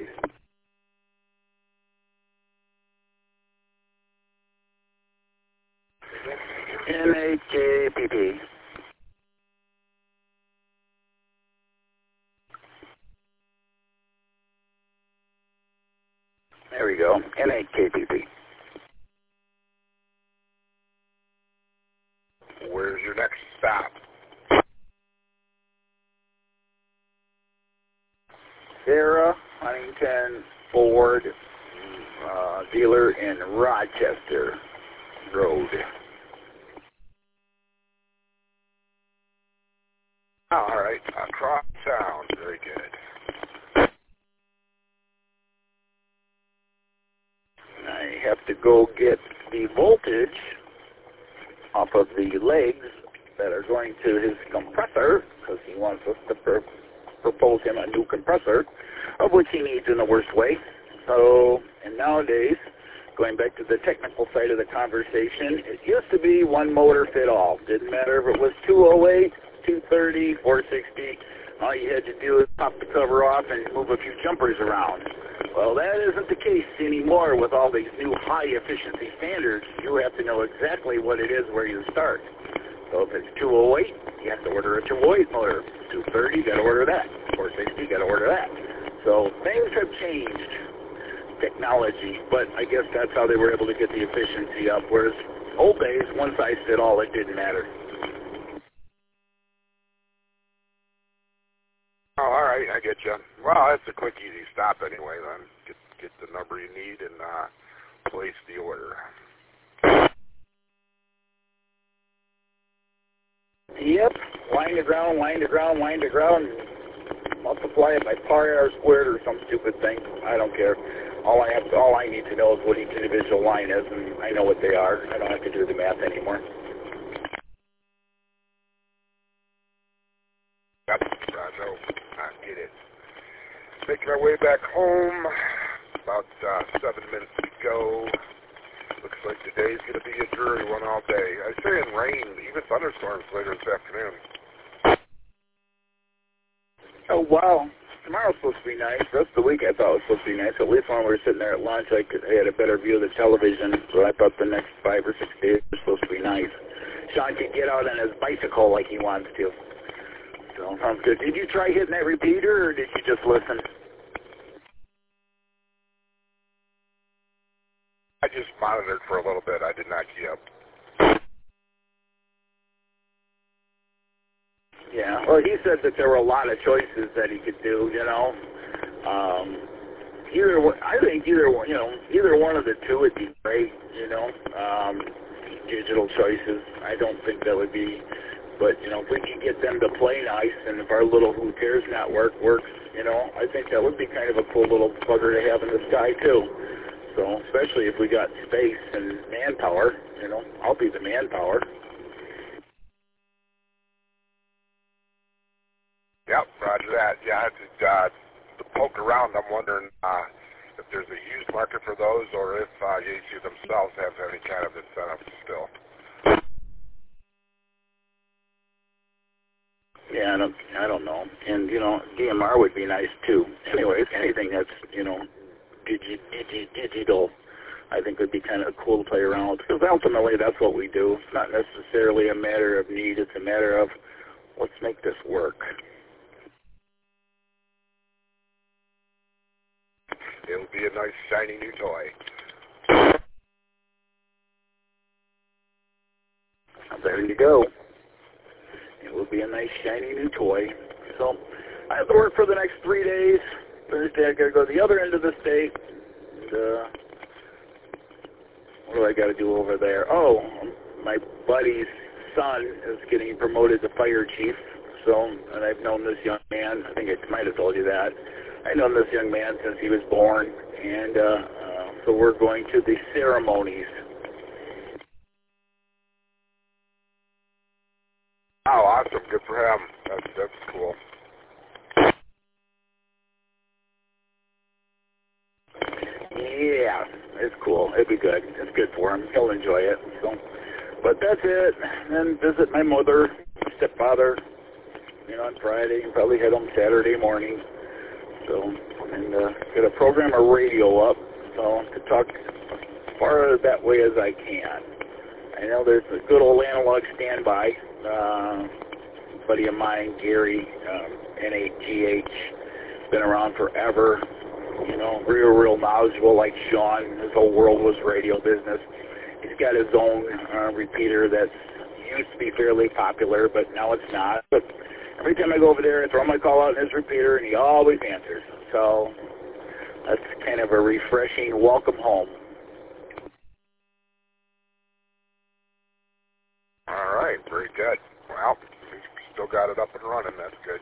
N A K P P. There we go. N A K P P. Where's your next stop? Sarah Huntington Ford, uh, dealer in Rochester Road. All right, across town. Very good. I have to go get the voltage off of the legs that are going to his compressor, because he wants us to pr propose him a new compressor, of which he needs in the worst way. So, and nowadays, going back to the technical side of the conversation, it used to be one motor fit all. Didn't matter if it was two oh eight, two thirty, four sixty. All you had to do is pop the cover off and move a few jumpers around. Well, that isn't the case anymore with all these new high-efficiency standards. You have to know exactly what it is where you start. So if it's two oh eight, you have to order a two oh eight motor. two thirty, you got to order that. four sixty, you got to order that. So things have changed, technology, but I guess that's how they were able to get the efficiency up, whereas old days, one size fit all, it didn't matter. Oh, all right, I get you. Well, that's a quick, easy stop anyway, then. Get, get the number you need and uh, place the order. Yep, line to ground, line to ground, line to ground, multiply it by pi r squared or some stupid thing. I don't care. All I have to, all I need to know is what each individual line is, and I know what they are. I don't have to do the math anymore. Yep, I know. I get it. Making our way back home. About uh, seven minutes to go. Looks like today's going to be a dreary one all day. I say in rain, even thunderstorms later this afternoon. Oh, wow. Tomorrow's supposed to be nice. The rest of the week I thought was supposed to be nice. At least when we were sitting there at lunch, I, could, I had a better view of the television, so I thought the next five or six days were supposed to be nice. Sean could get out on his bicycle like he wants to. So, sounds good. Did you try hitting that repeater, or did you just listen? I just monitored for a little bit. I did not key up. Yeah, well, he said that there were a lot of choices that he could do, you know. Um, either one, I think either one, you know, either one of the two would be great, you know. Um, digital choices, I don't think that would be, but, you know, if we can get them to play nice, and if our little Who Cares network works you know, I think that would be kind of a cool little bugger to have in the sky too. So, especially if we got space and manpower, you know, I'll be the manpower. Yep, roger that. Yeah, to, uh, to poke around, I'm wondering uh, if there's a used market for those, or if uh, Yaesu themselves have any kind of incentive still. Yeah, I don't, I don't know. And, you know, D M R would be nice, too. Anyways, anything that's, you know, digi, digi, digital, I think would be kind of cool to play around with. Because ultimately, that's what we do. It's not necessarily a matter of need. It's a matter of, let's make this work. It'll be a nice, shiny new toy. There you go. It will be a nice, shiny new toy. So I have to work for the next three days. Thursday, I got to go to the other end of the state. And, uh, what do I got to do over there? Oh, my buddy's son is getting promoted to fire chief. So, and I've known this young man. I think I might have told you that. I've known this young man since he was born. And uh, uh, so we're going to the ceremonies. Oh, awesome. Good for him. That's, that's cool. Yeah, it's cool. It'd be good. It's good for him. He'll enjoy it. So, but that's it. Then visit my mother, stepfather, you know, on Friday, and probably head home Saturday morning. So, and uh, get a program of radio up, so to talk as far that way as I can. I know there's a good old analog standby. Uh, a buddy of mine, Gary, um, N A G H, been around forever. You know, real, real knowledgeable like Sean. His whole world was radio business. He's got his own uh, repeater that used to be fairly popular, but now it's not. But every time I go over there, I throw my call out in his repeater, and he always answers. So that's kind of a refreshing welcome home. All right, very good. Well, we still got it up and running. That's good.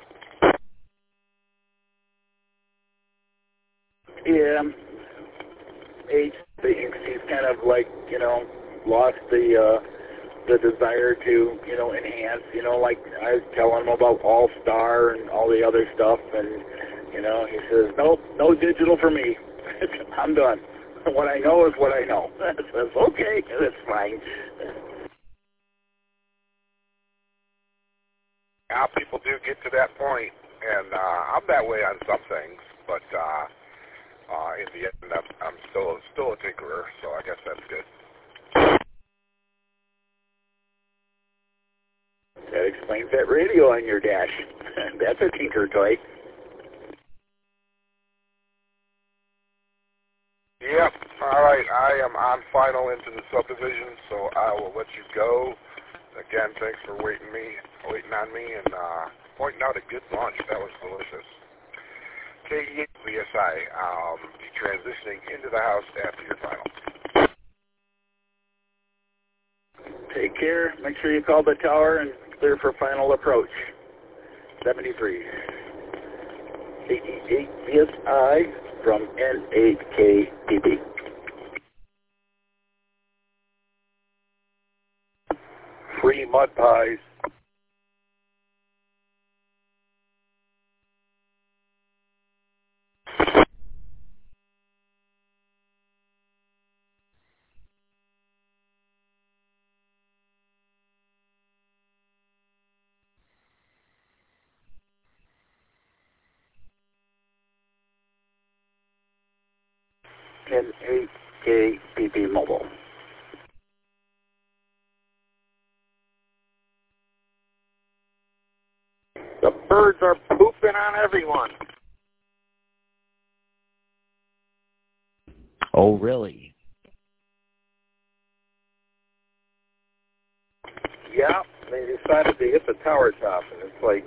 Yeah, age thinks he's kind of like, you know, lost the uh, the desire to, you know, enhance. You know, like I was telling him about All Star and all the other stuff, and you know, he says, nope, no digital for me. I'm done. What I know is what I know. That's, that's okay. That's fine. Now, people do get to that point, and uh, I'm that way on some things, but uh, uh, in the end, I'm, I'm still still a tinkerer, so I guess that's good. That explains that radio on your dash. That's a tinker toy. Yep. All right. I am on final into the subdivision, so I will let you go. Again, thanks for waiting me, waiting on me, and uh, pointing out a good lunch. That was delicious. K E V S I, um, be transitioning into the house after your final. Take care. Make sure you call the tower and clear for final approach. seventy-three. K E V S I from N eight K P B. Free mud pies. N eight K P B Mobile. The birds are pooping on everyone. Oh, really? Yeah, they decided to hit the tower top, and it's like,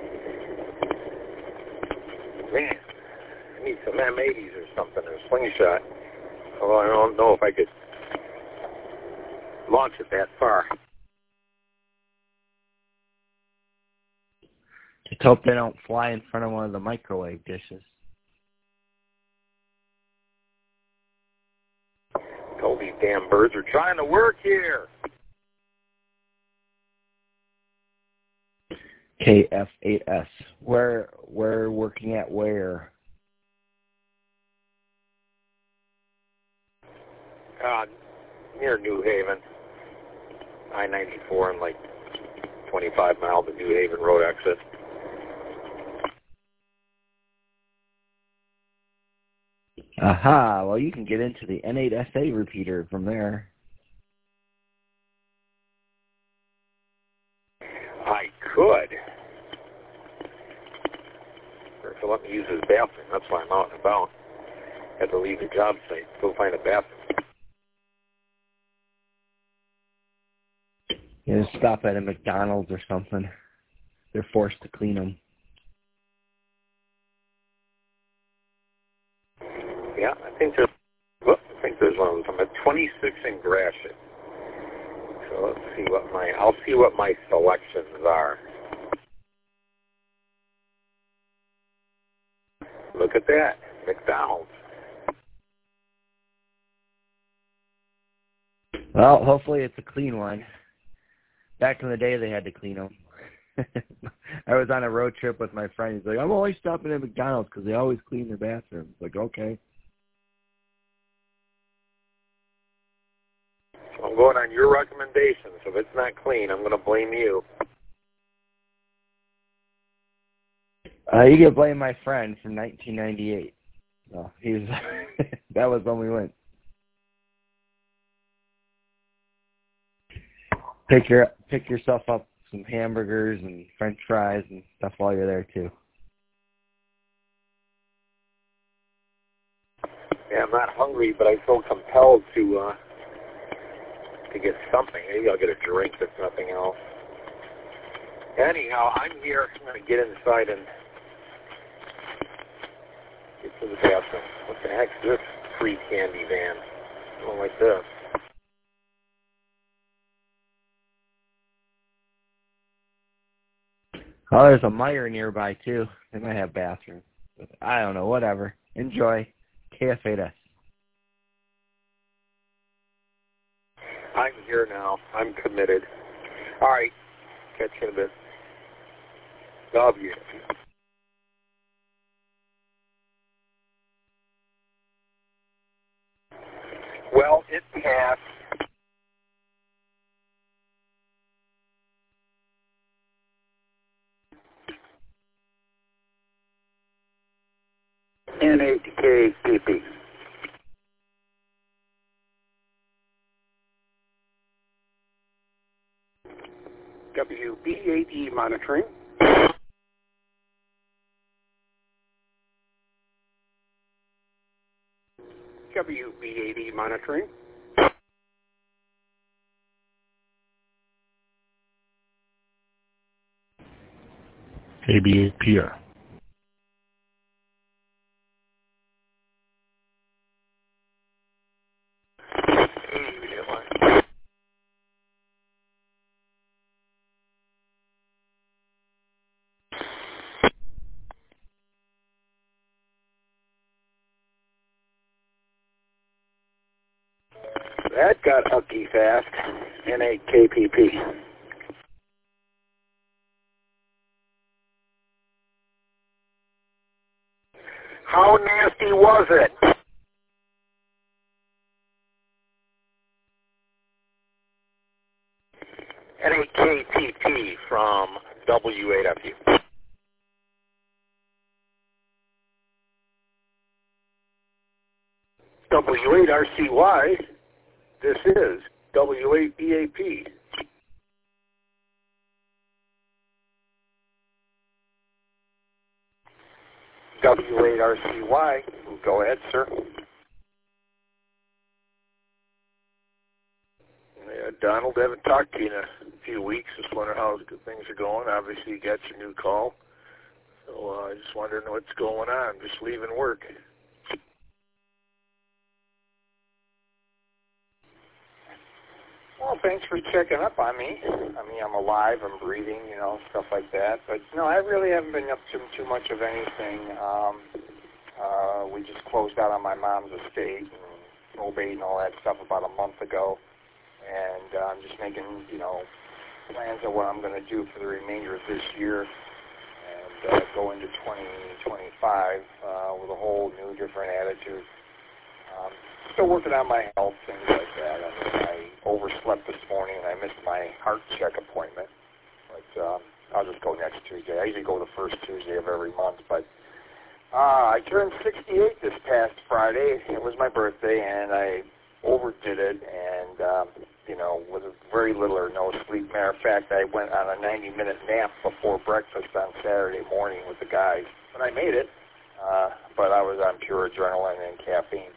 man, I need some M eighties or something, or a slingshot. Although I don't know if I could launch it that far. To hope they don't fly in front of one of the microwave dishes. All these damn birds are trying to work here. K F eight S. Where we're working at where? Uh, near New Haven. I ninety-four and like twenty-five mile to New Haven Road exit. Aha, well you can get into the N eight S A repeater from there. I could. So let me use his bathroom. That's why I'm out and about. Had to leave the job site. Go find a bathroom. You know, stop at a McDonald's or something. They're forced to clean them. Yeah, I think there's. Well, I think there's one of them. I'm at twenty-six in Gratiot. So let's see what my. I'll see what my selections are. Look at that, McDonald's. Well, hopefully it's a clean one. Back in the day, they had to clean them. I was on a road trip with my friend. He's like, I'm always stopping at McDonald's because they always clean their bathrooms. Like, okay. I'm going on your recommendations. If it's not clean, I'm going to blame you. Uh, you can blame my friend from nineteen ninety-eight. No, he was. That was when we went. Pick your pick yourself up some hamburgers and French fries and stuff while you're there too. Yeah, I'm not hungry, but I feel compelled to uh, to get something. Maybe I'll get a drink if nothing else. Anyhow, I'm here. I'm going to get inside and get to the bathroom. What the heck's this free candy van? I don't like this. Oh, there's a Meijer nearby too. They might have bathrooms. But I don't know. Whatever. Enjoy. K F eight S. I'm here now. I'm committed. All right. Catch you in a bit. Love you. Well, it passed. N eight K P P. W B eight E monitoring. W B eight E monitoring. K B eight P R. That got hooky fast. N eight K P P. How nasty was it? N eight K T T from W eight F U. W eight R C Y. This is W eight E A P. W eight R C Y. Go ahead, sir. Yeah, Donald, haven't talked to you in a few weeks. Just wondering how things are going. Obviously, you got your new call. So I uh, just wondering what's going on. Just leaving work. Well, thanks for checking up on me. I mean, I'm alive, I'm breathing, you know, stuff like that. But, no, I really haven't been up to too much of anything. Um, uh, we just closed out on my mom's estate and probate and all that stuff about a month ago. And uh, I'm just making, you know, plans of what I'm going to do for the remainder of this year and uh, go into twenty twenty-five uh, with a whole new, different attitude. Um, still working on my health, things like that. I mean, I overslept this morning and I missed my heart check appointment. But um, I'll just go next Tuesday. I usually go the first Tuesday of every month. But uh, I turned sixty-eight this past Friday. It was my birthday, and I overdid it. And, um, you know, with very little or no sleep. Matter of fact, I went on a ninety-minute nap before breakfast on Saturday morning with the guys. But I made it. Uh, but I was on pure adrenaline and caffeine.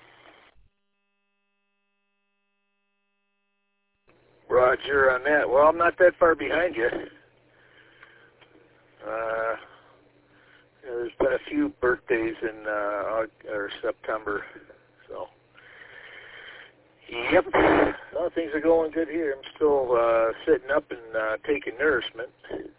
Roger on that. Well, I'm not that far behind you. Uh, you know, there's been a few birthdays in uh, or September, so. Yep. Well, things are going good here. I'm still uh, sitting up and uh, taking nourishment.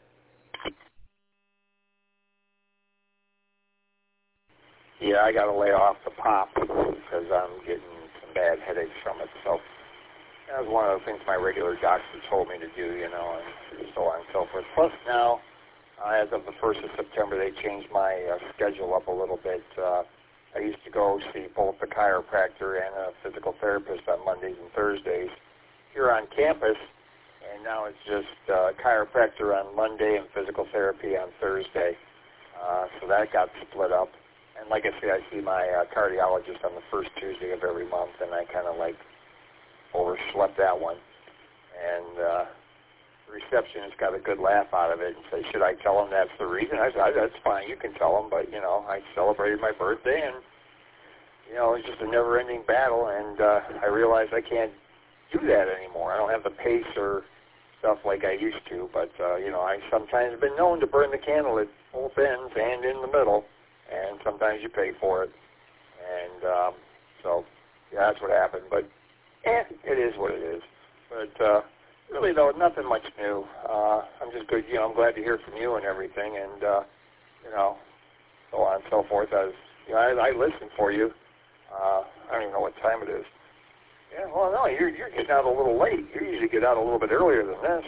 Yeah, I got to lay off the pop because I'm getting some bad headaches from it. So that was one of the things my regular doctor told me to do, you know, and so on and so forth. Plus now, uh, as of the first of September, they changed my uh, schedule up a little bit. Uh, I used to go see both the chiropractor and a physical therapist on Mondays and Thursdays here on campus, and now it's just uh, chiropractor on Monday and physical therapy on Thursday. Uh, so that got split up. And like I say, I see my uh, cardiologist on the first Tuesday of every month, and I kind of like overslept that one. And uh, the receptionist got a good laugh out of it and said, should I tell him that's the reason? I said, that's fine, you can tell him, but, you know, I celebrated my birthday, and, you know, it's just a never-ending battle, and uh, I realized I can't do that anymore. I don't have the pace or stuff like I used to, but, uh, you know, I sometimes have been known to burn the candle at both ends and in the middle, and sometimes you pay for it. And um, so, yeah, that's what happened. But, eh, it is what it is. But uh, really, though, nothing much new. Uh, I'm just good. You know, I'm glad to hear from you and everything, and, uh, you know, so on and so forth. I, was, you know, I, I listen for you. Uh, I don't even know what time it is. Yeah, well, no, you're, you're getting out a little late. You usually get out a little bit earlier than this.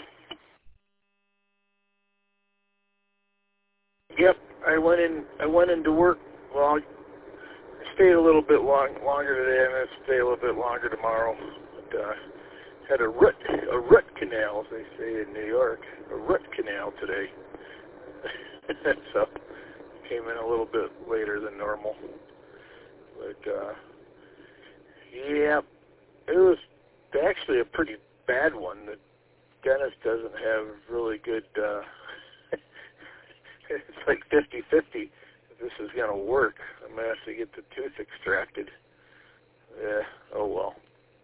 Yep, I went in. I went into work. Well, I stayed a little bit long, longer today. I'm going to stay a little bit longer tomorrow. But, uh, had a root a root canal, as they say in New York, a root canal today. So came in a little bit later than normal. But uh, yeah, it was actually a pretty bad one. The dentist doesn't have really good. Uh, It's like fifty-fifty if this is going to work. I'm going to have to get the tooth extracted. Yeah, oh well.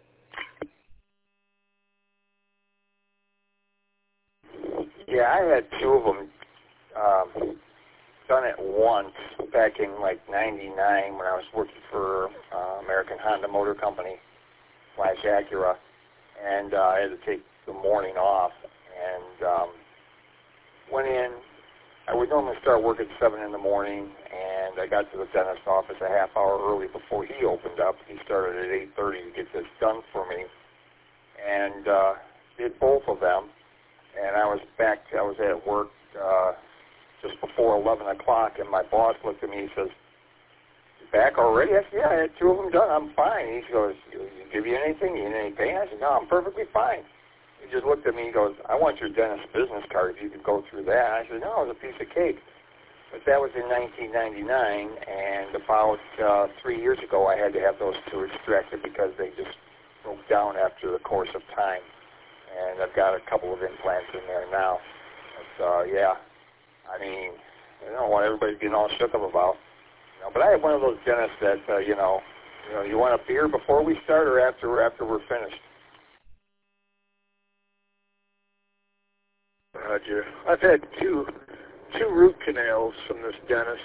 Yeah, I had two of them um, done at once back in like ninety-nine when I was working for uh, American Honda Motor Company slash Acura, and uh, I had to take the morning off and um, went in. I would normally start work at seven in the morning, and I got to the dentist's office a half hour early before he opened up. He started at eight thirty to get this done for me, and uh, did both of them. And I was back, I was at work uh, just before eleven o'clock, and my boss looked at me and says, "You back already?" I said, "Yeah, I had two of them done. I'm fine." He goes, "You give you anything? You need any pain?" I said, "No, I'm perfectly fine." He just looked at me and goes, "I want your dentist business card if you could go through that." I said, "No, it was a piece of cake." But that was in nineteen ninety-nine, and about uh, three years ago I had to have those two extracted because they just broke down after the course of time. And I've got a couple of implants in there now. But, uh, yeah, I mean, I don't know what everybody's getting all shook up about. You know, but I have one of those dentists that, uh, you know, you know, you want a beer before we start or after, after we're finished? Roger. I've had two two root canals from this dentist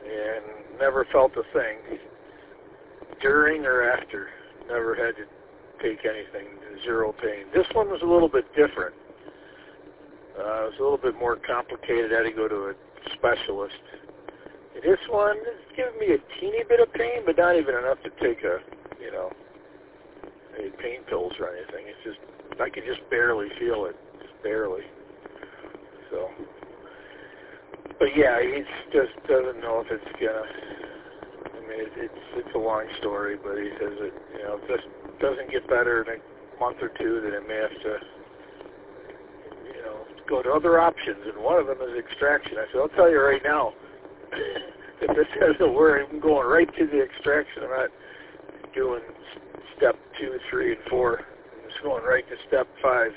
and never felt a thing during or after. Never had to take anything, zero pain. This one was a little bit different. Uh, it was a little bit more complicated. I had to go to a specialist. And this one is giving me a teeny bit of pain, but not even enough to take a, you know, any pain pills or anything. It's just, I can just barely feel it, just barely. So, but yeah, he just doesn't know if it's gonna. I mean, it, it's it's a long story, but he says it, you know, if this doesn't get better in a month or two, then it may have to, you know, go to other options, and one of them is extraction. I said, I'll tell you right now, if this doesn't work, I'm going right to the extraction. I'm not doing step two, three, and four. I'm just going right to step five.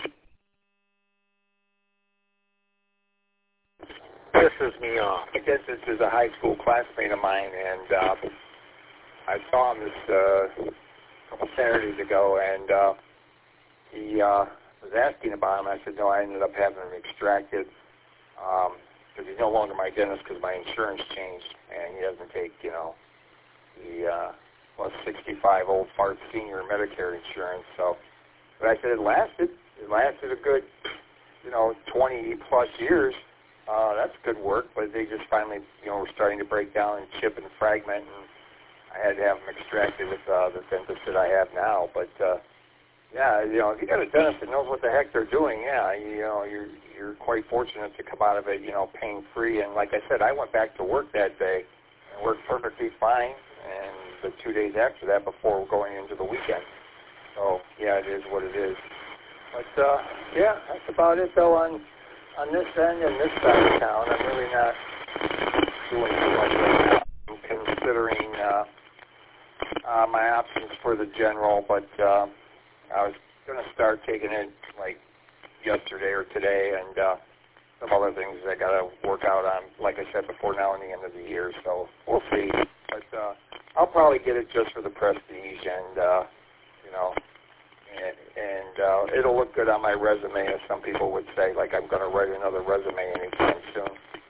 Pisses me off. I guess this is a high school classmate of mine, and uh, I saw him this uh, couple Saturdays ago, and uh, he uh, was asking about him. I said, no, I ended up having him extracted because um, he's no longer my dentist because my insurance changed, and he doesn't take, you know, the uh, plus sixty-five old fart senior Medicare insurance. So, but I said it lasted. It lasted a good, you know, twenty plus years. Uh, that's good work, but they just finally, you know, were starting to break down and chip and fragment, and I had to have them extracted with uh, the dentist that I have now. But uh, yeah, you know, if you got a dentist that knows what the heck they're doing, yeah, you know, you're you're quite fortunate to come out of it, you know, pain free. And like I said, I went back to work that day and worked perfectly fine, and the two days after that, before going into the weekend. So yeah, it is what it is. But uh, yeah, that's about it though on. On this end and this side of town. I'm really not doing too much right now. I'm considering uh, uh, my options for the general, but uh, I was going to start taking it like yesterday or today, and uh, some other things I got to work out on, like I said before now, in the end of the year. So we'll see. But uh, I'll probably get it just for the prestige, and uh, you know. And, and uh, it'll look good on my resume, as some people would say, like I'm going to write another resume anytime soon.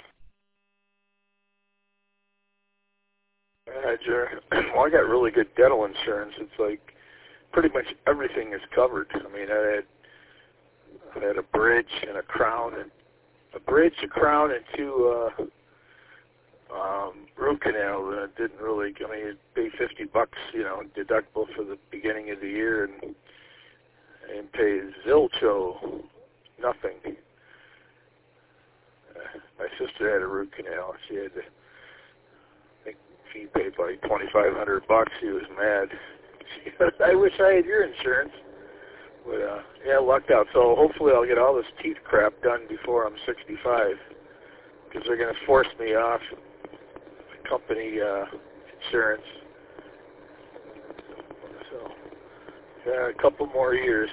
Yeah, Jerry. Well, I got really good dental insurance. It's like pretty much everything is covered. I mean, I had, I had a bridge and a crown, and a bridge, a crown, and two uh, um, root canals, and it didn't really. I mean, it paid fifty bucks, you know, deductible for the beginning of the year, and. And pay zilcho, nothing. Uh, my sister had a root canal. She had to, I think she paid like twenty-five hundred bucks. She was mad. She goes, I wish I had your insurance. But, uh, yeah, lucked out. So hopefully I'll get all this teeth crap done before I'm sixty-five, because they're going to force me off company uh, insurance. So... Yeah, a couple more years.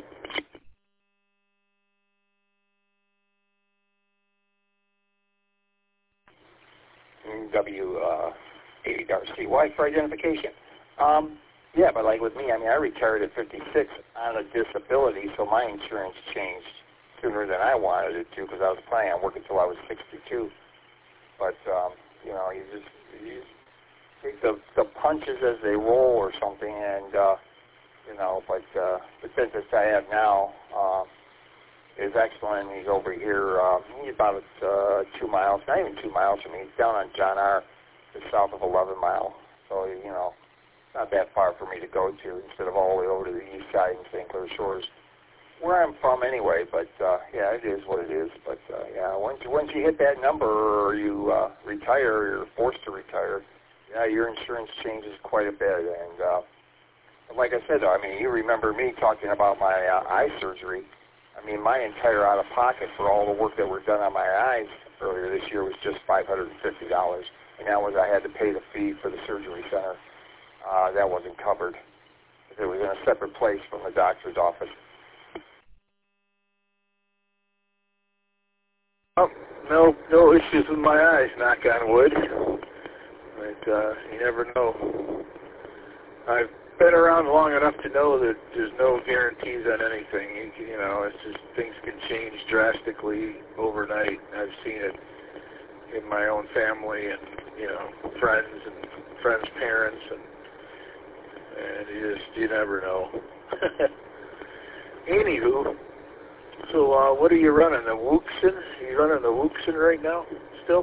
W eighty Darcy Y for identification. Um, yeah, but like with me, I mean, I retired at fifty-six on a disability, so my insurance changed sooner than I wanted it to because I was planning on working until I was sixty-two. But, um, you know, you just, you just take the, the punches as they roll or something, and, uh, you know, but uh, the dentist I have now uh, is excellent. He's over here, uh, he's about uh, two miles, not even two miles from me. He's down on John R., just south of eleven mile. So, you know, not that far for me to go to instead of all the way over to the east side in Saint Clair Shores, where I'm from anyway. But, uh, yeah, it is what it is. But, uh, yeah, once you, once you hit that number or you uh, retire or you're forced to retire, yeah, your insurance changes quite a bit. And, uh, like I said, though, I mean, you remember me talking about my uh, eye surgery. I mean, my entire out-of-pocket for all the work that were done on my eyes earlier this year was just five hundred fifty dollars. And that was I had to pay the fee for the surgery center. Uh, that wasn't covered. It was in a separate place from the doctor's office. Oh, no, no issues with my eyes, knock on wood. But uh, you never know. I've been around long enough to know that there's no guarantees on anything. You, you know, it's just things can change drastically overnight. I've seen it in my own family and, you know, friends and friends' parents. And and you just, you never know. Anywho, so uh, what are you running, the Wuxin? Are you running the Wuxin right now, still?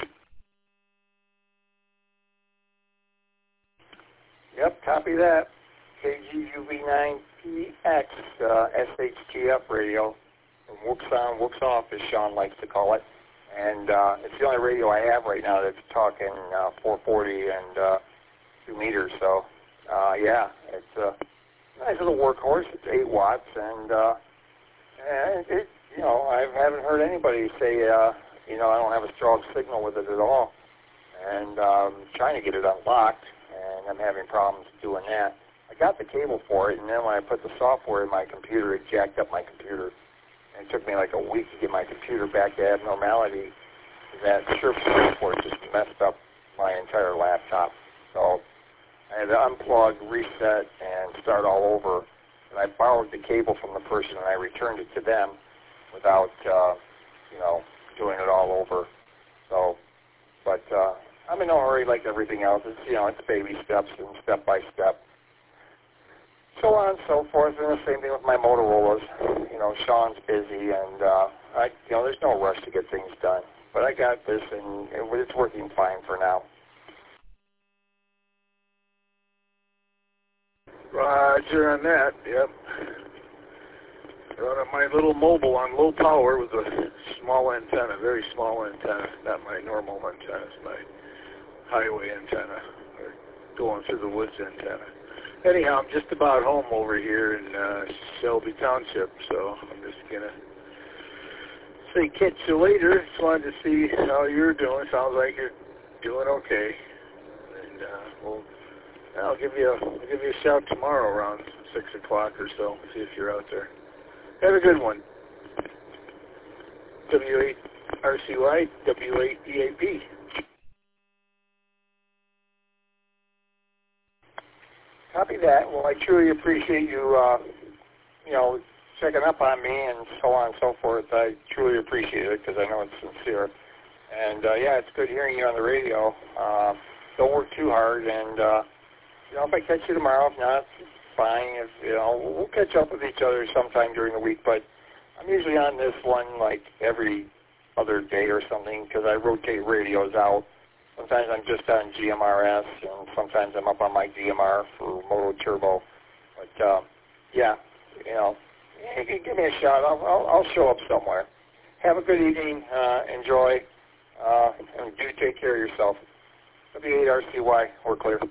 Yep, copy that. K G U V nine P X uh, S H T F radio. Wuxon, Wuxon off, as Sean likes to call it. And uh, it's the only radio I have right now that's talking uh, four forty and uh, two meters. So, uh, yeah, it's a nice little workhorse. It's eight watts, and, uh, and it, you know, I haven't heard anybody say, uh, you know, I don't have a strong signal with it at all. And um, trying to get it unlocked, and I'm having problems doing that. I got the cable for it, and then when I put the software in my computer, it jacked up my computer. And it took me like a week to get my computer back to abnormality. That Surface report just messed up my entire laptop. So I had to unplug, reset, and start all over. And I borrowed the cable from the person, and I returned it to them without, uh, you know, doing it all over. So, but uh, I'm in no hurry like everything else. It's, you know, it's baby steps and step by step. So on and so forth, and the same thing with my Motorola's. You know, Sean's busy, and uh, I, you know, there's no rush to get things done. But I got this, and it's working fine for now. Roger on that. Yep. Running my little mobile on low power with a small antenna, very small antenna, not my normal antenna, it's my highway antenna, or going through the woods antenna. Anyhow, I'm just about home over here in uh, Shelby Township, so I'm just going to say catch you later. Just wanted to see how you're doing. Sounds like you're doing okay. And uh, we'll, I'll give you a, I'll give you a shout tomorrow around six o'clock or so, see if you're out there. Have a good one. W eight R C Y, W eight E A P. Copy that. Well, I truly appreciate you, uh, you know, checking up on me and so on and so forth. I truly appreciate it because I know it's sincere. And, uh, yeah, it's good hearing you on the radio. Uh, don't work too hard. And, uh, you know, if I catch you tomorrow, if not, fine. If, you know, we'll catch up with each other sometime during the week. But I'm usually on this one like every other day or something because I rotate radios out. Sometimes I'm just on G M R S, and sometimes I'm up on my D M R for Moto Turbo. But, uh, yeah, you know, give me a shot. I'll, I'll, I'll show up somewhere. Have a good evening. Uh, enjoy. Uh, and do take care of yourself. W eight R C Y, we're clear.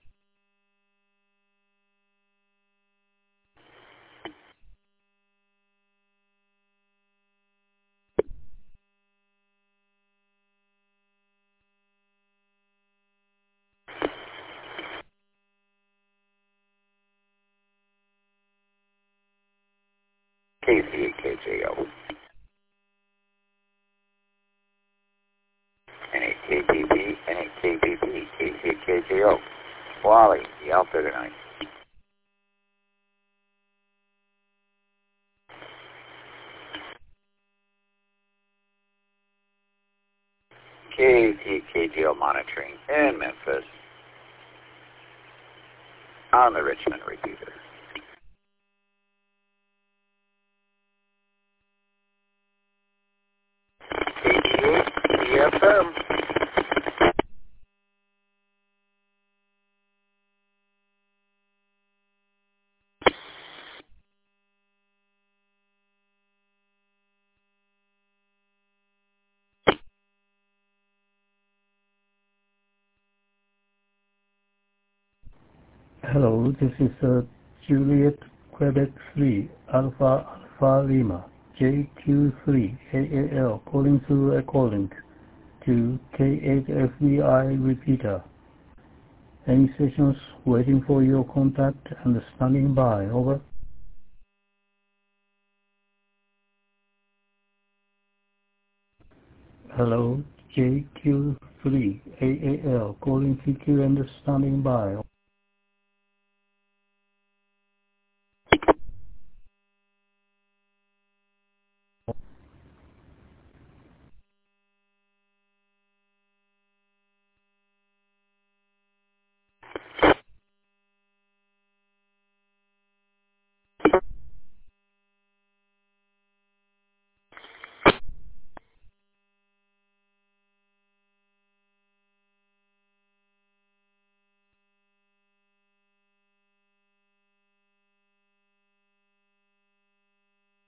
K C A K J O. N A K B B, N A K B B, K C A K J O. Wally, the outfit tonight. K C A K J O monitoring in Memphis on the Richmond repeater. C F M. Hello, this is uh, Juliet Quebec three Alpha Alpha Lima J Q three A A L calling through a calling to K eight F B I repeater. Any sessions waiting for your contact and standing by, over. Hello, J Q three A A L calling T Q and standing by.